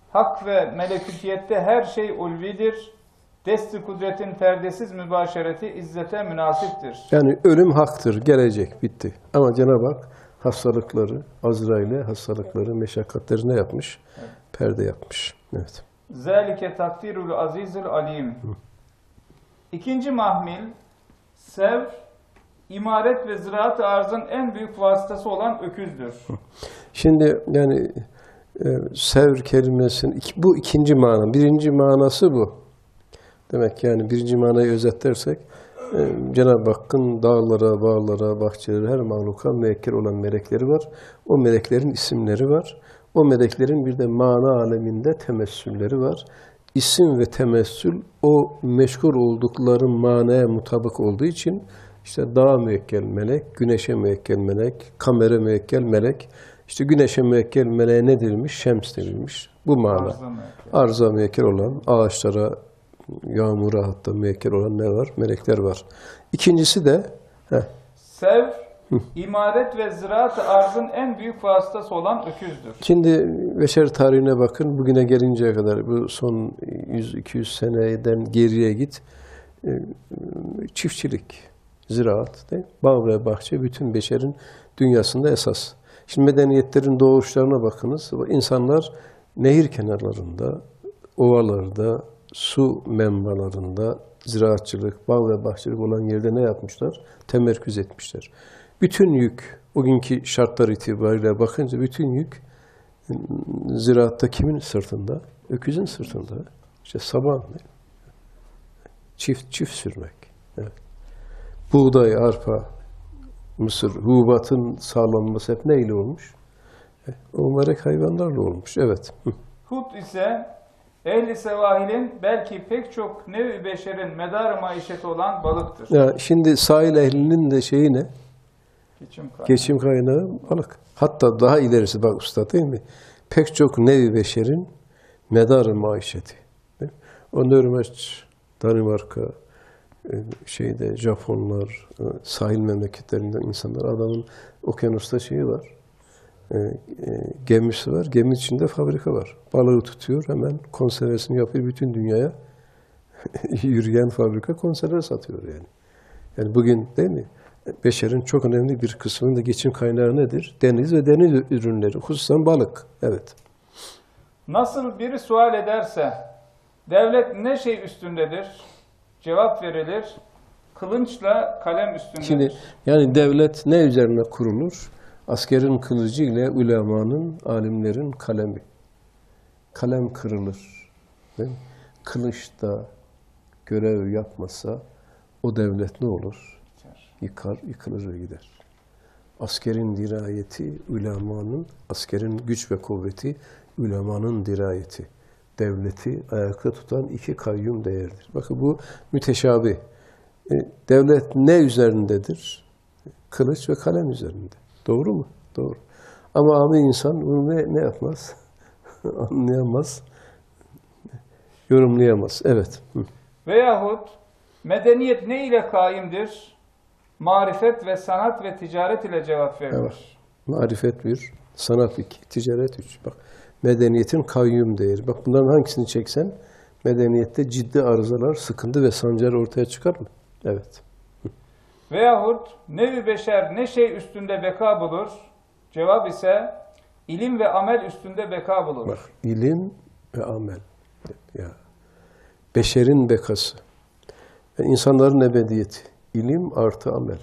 A: hak ve melekutiyette her şey ulvidir. Desti kudretin perdesiz mübaşereti izzete münasiptir.
B: Yani ölüm haktır, gelecek, bitti. Ama Cenab-ı Hak hastalıkları, Azrail'e hastalıkları, meşakkatleri ne yapmış?
A: Evet.
B: Perde yapmış. Evet.
A: Zâlike takdirul azizul alim. İkinci mahmil, sev, imaret ve ziraat-ı arzın en büyük vasıtası olan öküzdür.
B: Şimdi yani sevr kelimesinin bu ikinci mana. Birinci manası bu. Demek yani birinci manayı özetlersek Cenab-ı Hakk'ın dağlara, bağlara, bahçelere, her mahluka müekker olan melekleri var. O meleklerin isimleri var. O meleklerin bir de mana aleminde temessülleri var. İsim ve temessül o meşgul oldukları manaya mutabık olduğu için işte dağa müekkel melek, güneşe müekkel melek, kamera müekkel melek. İşte güneşe müekkel meleğe ne denilmiş? Şems denilmiş. Bu mana. Arza müekkel olan, ağaçlara, yağmura hatta müekkel olan ne var? Melekler var. İkincisi de
A: sev, imaret ve ziraat-ı arzın en büyük vasıtası olan öküzdür.
B: Şimdi beşer tarihine bakın. Bugüne gelinceye kadar bu son 100-200 seneden geriye git. Çiftçilik, ziraat, değil mi? Bağ ve bahçe bütün beşerin dünyasında esas. Şimdi medeniyetlerin doğuşlarına bakınız. İnsanlar nehir kenarlarında, ovalarda, su menbalarında ziraatçılık, bağ ve bahçelik olan yerde ne yapmışlar? Temerküz etmişler. Bütün yük, o günkü şartlar itibariyle bakınca bütün yük ziraatta kimin sırtında? Öküzün sırtında. İşte saban, çift sürmek. Evet. Buğday, arpa, mısır, hububatın sağlanması hep neyle olmuş? O mübarek hayvanlarla olmuş. Evet.
A: Hud ise ehli sevahilin belki pek çok nev-i beşerin medar-ı maişeti olan balıktır.
B: Ya şimdi sahil ehlinin de şeyi ne?
A: Geçim kaynağı.
B: Geçim kaynağı balık. Hatta daha ilerisi bak usta değil mi? Pek çok nev-i beşerin medar-ı maişeti. O Norveç, Danimarka, Japonlar, sahil memleketlerinden insanlar, adamın okyanusta şeyi var, gemisi var, geminin içinde fabrika var. Balığı tutuyor, hemen konservesini yapıyor bütün dünyaya. Yürüyen fabrika konserve satıyor yani. Yani bugün değil mi? Beşerin çok önemli bir kısmının da geçim kaynağı nedir? Deniz ve deniz ürünleri, hususan balık. Evet.
A: Nasıl biri sual ederse, devlet ne şey üstündedir? Cevap verilir, kılınçla kalem üstündedir.
B: Şimdi yani devlet ne üzerine kurulur? Askerin kılıcı ile ulemanın, alimlerin kalemi. Kalem kırılır. Değil mi? Kılıç da görev yapmasa o devlet ne olur? Yıkar, yıkılır ve gider. Askerin dirayeti, ulemanın, askerin güç ve kuvveti, ulemanın dirayeti. Devleti ayakta tutan iki kayyum değerdir. Bakın bu müteşabih. Devlet ne üzerindedir? Kılıç ve kalem üzerinde. Doğru mu? Doğru. Ama abi insan bunu ne yapmaz? Anlayamaz. Yorumlayamaz. Evet.
A: Veyahut medeniyet ne ile kaimdir? Marifet ve sanat ve ticaret ile cevap verilir.
B: Evet. Marifet bir, sanat iki, ticaret üç. Bak medeniyetin kayyum değeri. Bak bunların hangisini çeksen medeniyette ciddi arızalar, sıkıntı ve sancar ortaya çıkar mı? Evet.
A: Veyahut nev-i beşer ne şey üstünde beka bulur? Cevap ise ilim ve amel üstünde beka bulur.
B: Bak ilim ve amel. Ya. Beşerin bekası. Ve insanların ebediyeti. İlim artı amel.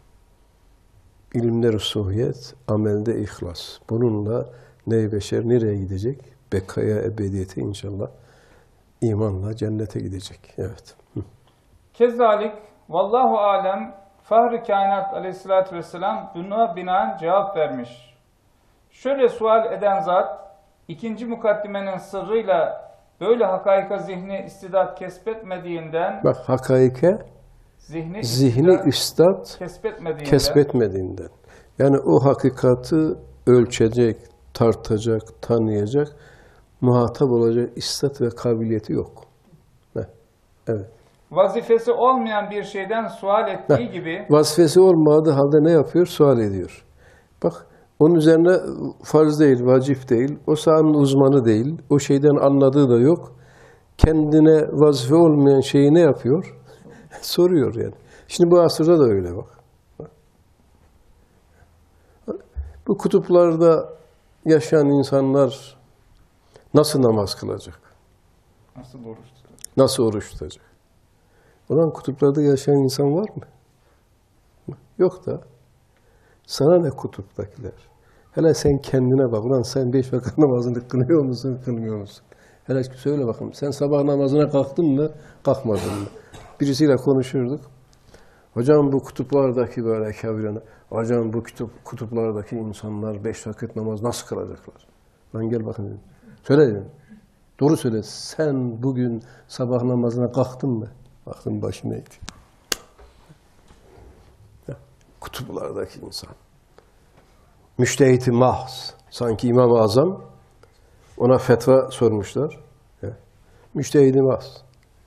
B: İlimde rusuhiyet, amelde ihlas. Bununla nev-i beşer nereye gidecek? Bekaya, ebediyete inşallah. İmanla cennete gidecek. Evet.
A: Kezalik, vallahu alem, Fahri Kainat aleyhissalatü vesselam buna binaen cevap vermiş. Şöyle sual eden zat, ikinci mukaddimenin sırrıyla böyle hakaika zihni istidat kesbetmediğinden,
B: bak hakaike zihni üstad kesbetmediğinden. Yani o hakikati ölçecek, tartacak, tanıyacak, muhatap olacak istat ve kabiliyeti yok. Evet.
A: Vazifesi olmayan bir şeyden sual ettiği gibi
B: vazifesi olmadığı halde ne yapıyor? Sual ediyor. Bak Onun üzerine farz değil, vacip değil, o sahanın uzmanı değil, o şeyden anladığı da yok. Kendine vazife olmayan şeyi ne yapıyor? Soruyor yani. Şimdi bu asırda da öyle bak. Bu kutuplarda yaşayan insanlar nasıl namaz kılacak?
A: Nasıl oruç tutacak?
B: Nasıl oruç tutacak? Ulan kutuplarda yaşayan insan var mı? Yok da. Sana ne kutuptakiler? Hele sen kendine bak. Ulan sen 5 vakit namazını kılıyor musun, kılmıyor musun? Hele söyle bakalım. Sen sabah namazına kalktın mı, kalkmadın mı? Birisiyle konuşurduk. Hocam bu kutuplardaki böyle kavirana, hocam bu kutuplardaki insanlar 5 vakit namaz nasıl kılacaklar? Lan gel bakın dedim. Söyle dedim. Doğru söyle. Sen bugün sabah namazına kalktın mı? Baktım başım eğdi. Kutuplardaki insan. Müştehit-i mahz. Sanki İmam-ı Azam ona fetva sormuşlar. Müştehit-i mahz.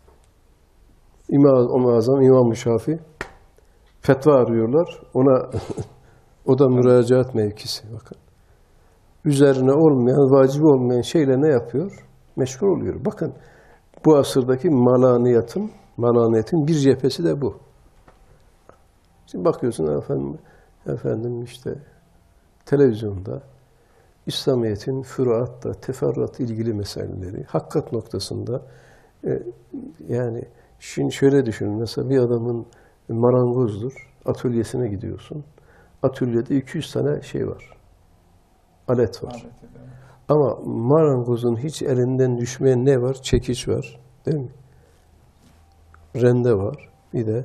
B: İmam-ı Azam, İmam-ı Şafii fetva arıyorlar. Ona o da müracaat mevkisi. Bakın. Üzerine olmayan, vacip olmayan şeyle ne yapıyor? Meşgul oluyor. Bakın bu asırdaki malaniyetin bir cephesi de bu. Şimdi bakıyorsun efendim işte televizyonda İslamiyet'in füruatta, teferruat ilgili meseleleri, hakikat noktasında yani şimdi şöyle düşünün. Mesela bir adamın marangozdur, atölyesine gidiyorsun. Atölyede 200 tane şey var. Alet var. Ama marangozun hiç elinden düşmeyen ne var? Çekiç var. Değil mi? Rende var. Bir de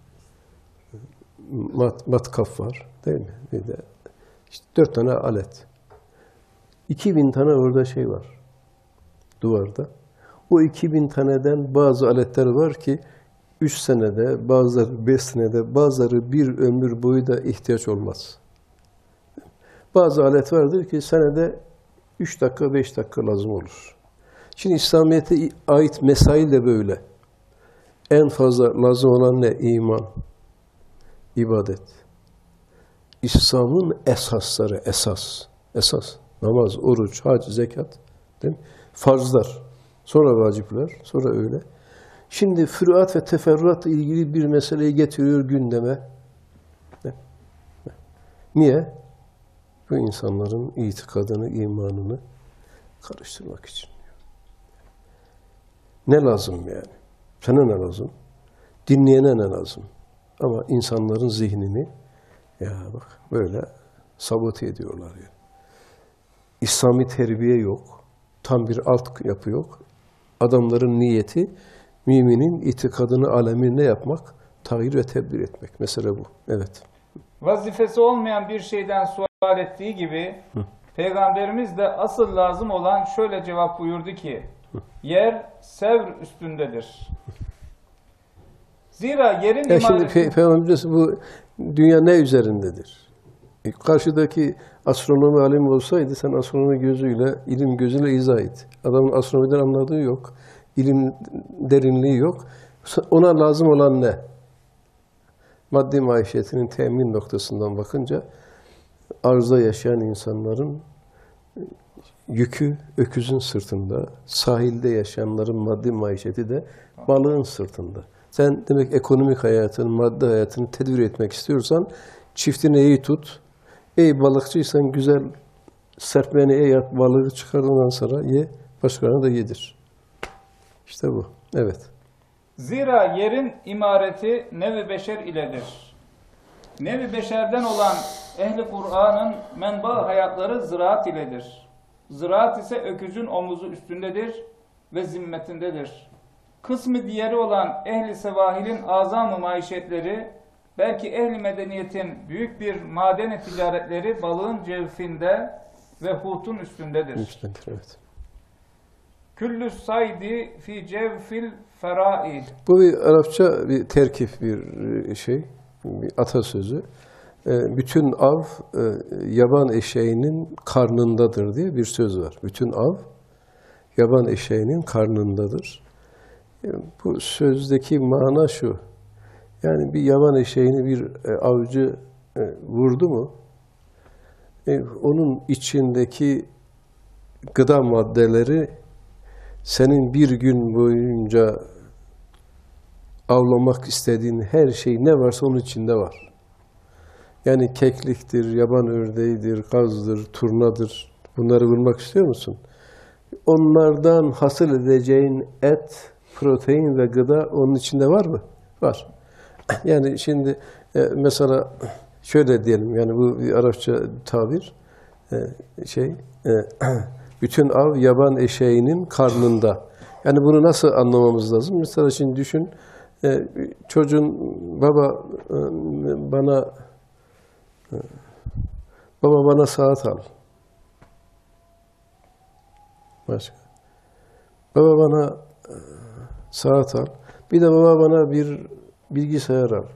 B: matkap var. Değil mi? Bir de işte 4 tane alet. 2000 tane orada şey var. Duvarda. O 2000 taneden bazı aletler var ki 3 senede, bazıları 5 senede, bazıları bir ömür boyu da ihtiyaç olmaz. Bazı alet vardır ki senede 3 dakika, 5 dakika lazım olur. Şimdi İslamiyet'e ait mesail de böyle. En fazla lazım olan ne? İman, ibadet. İslam'ın esasları, esas. Namaz, oruç, hac, zekat, değil mi? Farzlar, sonra vacipler, sonra öyle. Şimdi füruat ve teferruatla ilgili bir meseleyi getiriyor gündeme. Niye? Bu insanların itikadını, imanını karıştırmak için. Ne lazım yani? Sana ne lazım? Dinleyene ne lazım? Ama insanların zihnini ya bak böyle sabote ediyorlar yani. İslami terbiye yok. Tam bir altyapı yok. Adamların niyeti müminin itikadını, alemini ne yapmak? Tağyir ve tebdil etmek. Mesele bu. Evet.
A: Vazifesi olmayan bir şeyden sual ettiği gibi Peygamberimiz de asıl lazım olan şöyle cevap buyurdu ki yer sevr üstündedir. Zira yerin imareti...
B: Şimdi Peygamberimiz bu dünya ne üzerindedir? Karşıdaki astronomi alimi olsaydı sen astronomi gözüyle, ilim gözüyle izah et. Adamın astronomiden anladığı yok. İlim derinliği yok. Ona lazım olan ne? Maddi maişetinin temin noktasından bakınca arzda yaşayan insanların yükü öküzün sırtında, sahilde yaşayanların maddi maişeti de balığın sırtında. Sen demek ekonomik hayatını, maddi hayatını tedbir etmek istiyorsan çiftini iyi tut. Ey balıkçıysan güzel serpmeni iyi at, balığı çıkar ondan sonra ye, başkalarına da yedir. İşte bu. Evet.
A: Zira yerin imareti nev-i beşer iledir. Nev-i beşerden olan ehli Kur'an'ın menba hayatları ziraat iledir. Ziraat ise öküzün omuzu üstündedir ve zimmetindedir. Kısmı diğeri olan ehli sevahilin azam-ı maişetleri, belki ehli medeniyetin büyük bir maden ticaretleri balığın cevfinde ve hutun üstündedir.
B: Evet.
A: Küllü saydi fi cevfil ferai.
B: Bu bir Arapça bir terkif bir şey, bir atasözü. Bütün av yaban eşeğinin karnındadır diye bir söz var. Bütün av yaban eşeğinin karnındadır. Bu sözdeki mana şu. Yani bir yaban eşeğini bir avcı vurdu mu onun içindeki gıda maddeleri senin bir gün boyunca avlamak istediğin her şey ne varsa onun içinde var. Yani kekliktir, yaban ördeğidir, kazdır, turnadır. Bunları bulmak istiyor musun? Onlardan hasıl edeceğin et, protein ve gıda onun içinde var mı? Var. Yani şimdi mesela şöyle diyelim, yani bu bir Arapça tabir, bütün av yaban eşeğinin karnında. Yani bunu nasıl anlamamız lazım? Mesela şimdi düşün, çocuğun baba bana saat al. Başka. Baba bana saat al. Bir de baba bana bir bilgisayar al.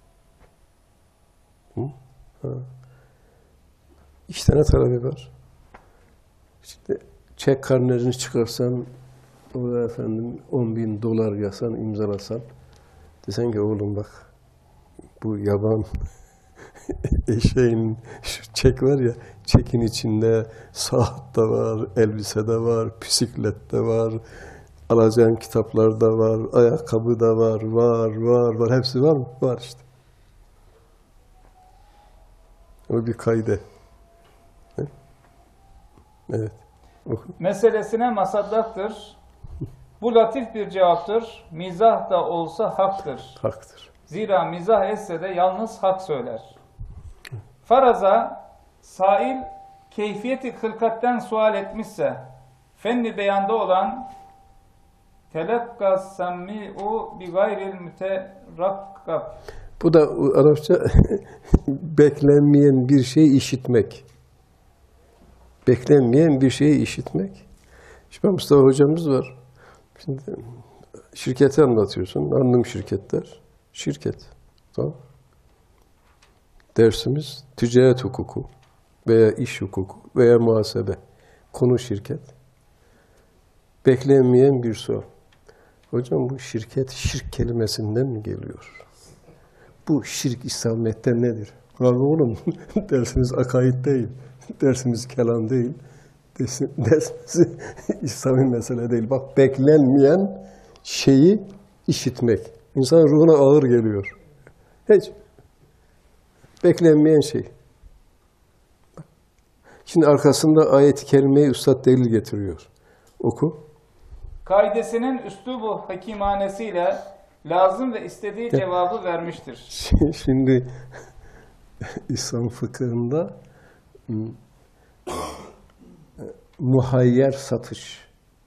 B: İki tane talebi var. İşte çek karnelerini çıkarsan, orada efendim 10.000 dolar yazsan, imzalasan, desen ki oğlum bak, bu yaban eşeğin şu çek var ya, çekin içinde saat de var, elbise de var, bisiklet de var, alacağın kitaplar da var, ayakkabı da var, hepsi var mı? Var işte. O bir kaide. Evet.
A: Meselesine masaddaktır. Bu latif bir cevaptır. Mizah da olsa haktır.
B: Haktır.
A: Zira mizah etse de yalnız hak söyler. Faraza, sail keyfiyeti hılkatten sual etmişse, fenni beyanda olan telakka sammi'u bi gayril müterakkab.
B: Bu da Arapça beklenmeyen bir şey işitmek. Beklenmeyen bir şeyi işitmek. Şimdi Mustafa hocamız var. Şimdi şirketi anlatıyorsun. Anladığım şirketler. Şirket. Tamam. Dersimiz ticaret hukuku veya iş hukuku veya muhasebe. Konu şirket. Beklenmeyen bir soru. Hocam bu şirket şirk kelimesinden mi geliyor? Bu şirk İslamiyet'te nedir? Abi oğlum dersimiz akaid değil. Dersimiz kelam değil. Dersimiz İslami mesele değil. Bak beklenmeyen şeyi işitmek. İnsanın ruhuna ağır geliyor. Hiç. Beklenmeyen şey. Şimdi arkasında ayet-i kerimeyi üstad delil getiriyor. Oku.
A: Kaidesinin üslubu hakimanesiyle lazım ve istediği cevabı vermiştir.
B: Şimdi İslam fıkhında muhayyer satış.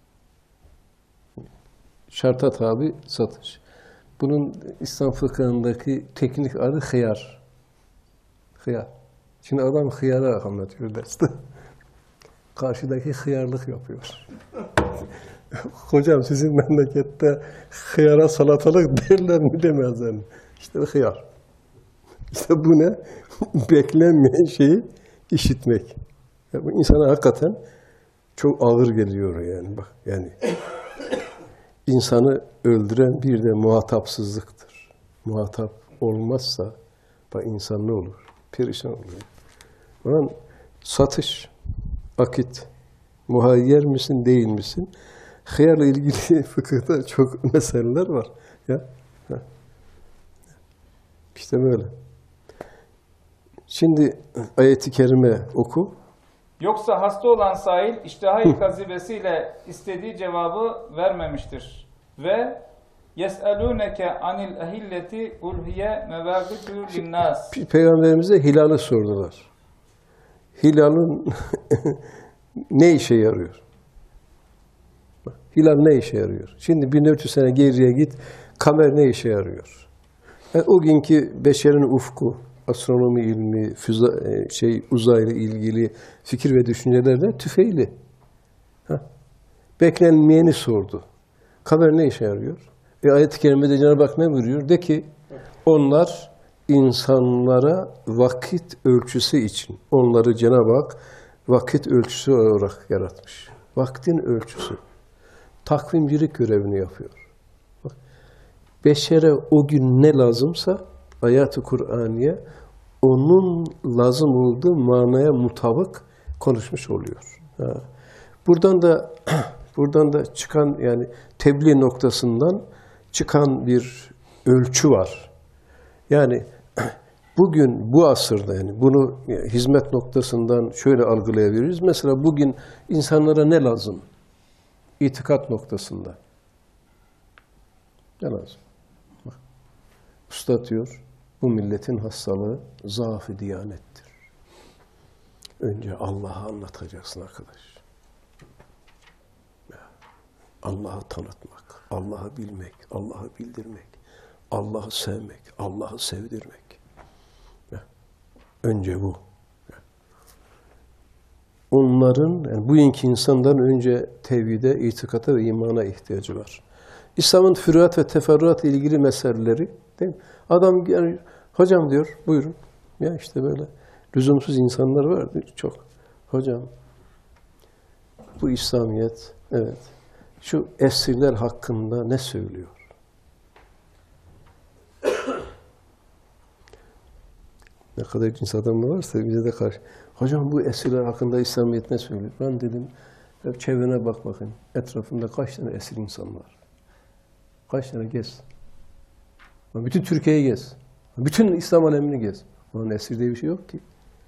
B: Şarta tabi satış. Bunun İslam fıkhındaki teknik adı hıyar. Hıyar. Şimdi adam hıyara anlatıyor derste. Karşıdaki hıyarlık yapıyor. Hocam sizin memlekette hıyara salatalık derler mi demezler mi? İşte hıyar. İşte bu ne? Beklenmeyen şeyi işitmek. Yani bu insana hakikaten çok ağır geliyor yani. Bak yani insanı öldüren bir de muhatapsızlıktır. Muhatap olmazsa bak insan ne olur? Perişan olur. Onun satış, akit, muhayyer misin, değil misin? Hıyarla ilgili fıkıhta çok meseleler var. Ya. İşte böyle. Şimdi ayet-i kerime oku.
A: Yoksa hasta olan sahil iştihai kazibesiyle istediği cevabı vermemiştir. Ve yes'elûneke anil ehilleti ulhiye mevâgitü linnâs.
B: Peygamberimize hilalı sordular. Hilalın ne işe yarıyor? Hilal ne işe yarıyor? Şimdi 1400 sene geriye git, kamer ne işe yarıyor? Yani o günkü beşerin ufku, astronomi ilmi, uzayla ilgili fikir ve düşüncelerde tüfeğli. Beklenmeyeni sordu. Kamer ne işe yarıyor? Ayet-i kerimede Cenab-ı Hak ne buyuruyor? De ki, onlar insanlara vakit ölçüsü için, onları Cenab-ı Hak vakit ölçüsü olarak yaratmış. Vaktin ölçüsü. Takvimcilik görevini yapıyor. Bak, beşere o gün ne lazımsa ayet-i Kur'aniye onun lazım olduğu manaya mutabık konuşmuş oluyor. Ha. Buradan da çıkan, yani tebliğ noktasından çıkan bir ölçü var. Yani bugün bu asırda, yani bunu hizmet noktasından şöyle algılayabiliriz. Mesela bugün insanlara ne lazım? İtikat noktasında. Ne lazım? Bak, Üstad diyor, bu milletin hastalığı zaaf-ı diyanettir. Önce Allah'ı anlatacaksın arkadaş. Allah'ı tanıtmak, Allah'ı bilmek, Allah'ı bildirmek, Allah'ı sevmek, Allah'ı sevdirmek. Önce bu. Onların, yani bugünkü insandan önce tevhide, itikata ve imana ihtiyacı var. İslam'ın füruat ve teferruat ile ilgili meseleleri, değil mi? Adam yani, hocam diyor, buyurun. Ya işte böyle lüzumsuz insanlar var çok. Hocam, bu İslamiyet, evet, şu esirler hakkında ne söylüyor? Ne kadar cins adamlar varsa bize de karşı. Hocam bu esirler hakkında İslamiyet ne söylüyor? Ben dedim, çevrene bak bakın. Etrafında kaç tane esir insan var? Kaç tane gez? Bütün Türkiye'yi gez. Bütün İslam alemini gez. Onun esir diye bir şey yok ki.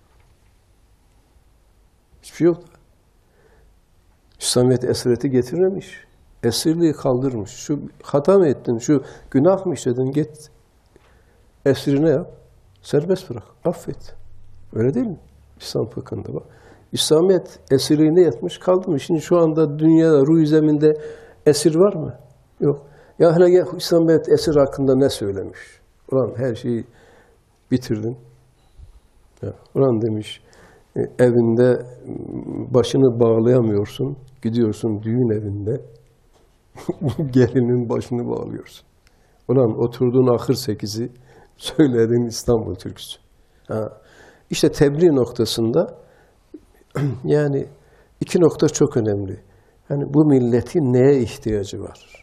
B: Hiçbir şey yok. İslamiyet esireti getirmemiş. Esirliği kaldırmış. Şu hata mı ettin? Şu günah mı işledin? Git esirine yap. Serbest bırak. Affet. Öyle değil mi? İslam fıkhında bak. İslamiyet esirliğine yatmış kaldı mı? Şimdi şu anda dünyada, ruh zeminde esir var mı? Yok. Ya hele İslamiyet esir hakkında ne söylemiş? Ulan her şeyi bitirdin. Ya, ulan demiş, evinde başını bağlayamıyorsun. Gidiyorsun düğün evinde. Gelinin başını bağlıyorsun. Ulan oturduğun ahır sekizi söylediğin İstanbul türküsü. Ha. İşte tebliğ noktasında yani iki nokta çok önemli. Yani bu milletin neye ihtiyacı var?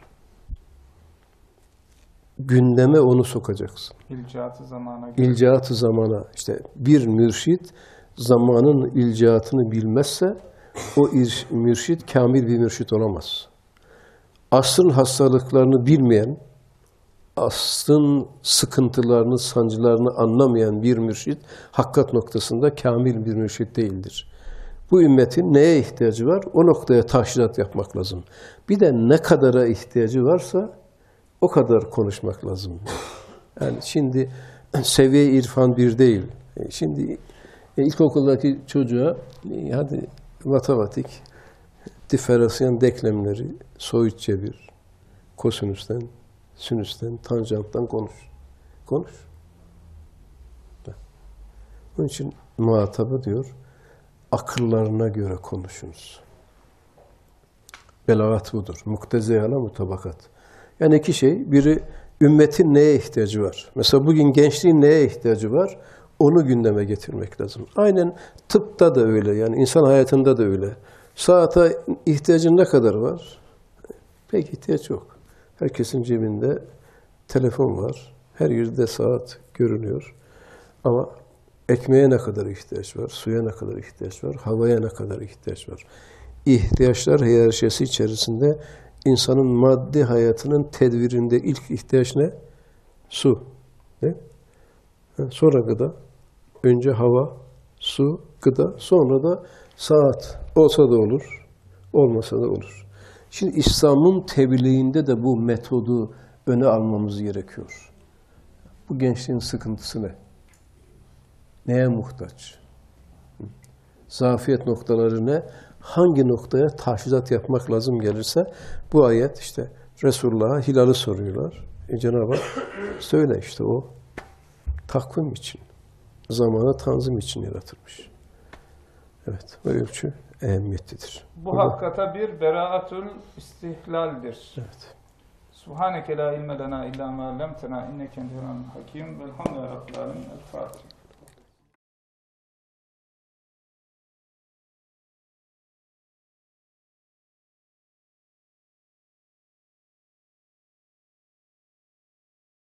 B: Gündeme onu sokacaksın.
A: İlcaatı zamana.
B: İlcaatı zamana. İşte bir mürşid zamanın ilcaatını bilmezse o mürşid kamil bir mürşid olamaz. Asrın hastalıklarını bilmeyen, asrın sıkıntılarını, sancılarını anlamayan bir mürşid hakikat noktasında kamil bir mürşid değildir. Bu ümmetin neye ihtiyacı var? O noktaya tahşidat yapmak lazım. Bir de ne kadara ihtiyacı varsa o kadar konuşmak lazım. Yani şimdi seviye irfan bir değil. Şimdi ilkokuldaki çocuğa hadi matematik, diferansiyel denklemleri, soyut cebir, kosinüsten, sinüsten, tanjanttan konuş. Konuş. Onun için muhatabı diyor, akıllarına göre konuşunuz. Belagat budur. Muktezeyana mutabakat. Yani iki şey, biri ümmetin neye ihtiyacı var? Mesela bugün gençliğin neye ihtiyacı var? Onu gündeme getirmek lazım. Aynen tıpta da öyle, yani insan hayatında da öyle. Saate ihtiyacın ne kadar var? Pek ihtiyaç yok. Herkesin cebinde telefon var. Her yerde saat görünüyor. Ama ekmeğe ne kadar ihtiyaç var? Suya ne kadar ihtiyaç var? Havaya ne kadar ihtiyaç var? İhtiyaçlar hiyerarşisi içerisinde insanın maddi hayatının tedbirinde ilk ihtiyaç ne? Su. Ne? Sonra gıda. Önce hava, su, gıda. Sonra da saat. Olsa da olur, olmasa da olur. Şimdi İslam'ın tebliğinde de bu metodu öne almamız gerekiyor. Bu gençliğin sıkıntısı ne? Neye muhtaç? Zafiyet noktaları ne? Hangi noktaya tahşidat yapmak lazım gelirse bu ayet işte Resulullah'a hilali soruyorlar. Cenab-ı Hak söyle işte o takvim için, zamanı tanzim için yaratılmış. Evet, bu ölçü ehemmiyetlidir.
A: Bu hakikata bir beraatul istihlaldir.
B: Evet.
A: Subhaneke la ilme lena illa ma allamtena inneke entel hakim velhamdülillahi rabbil alemin. El Fatiha.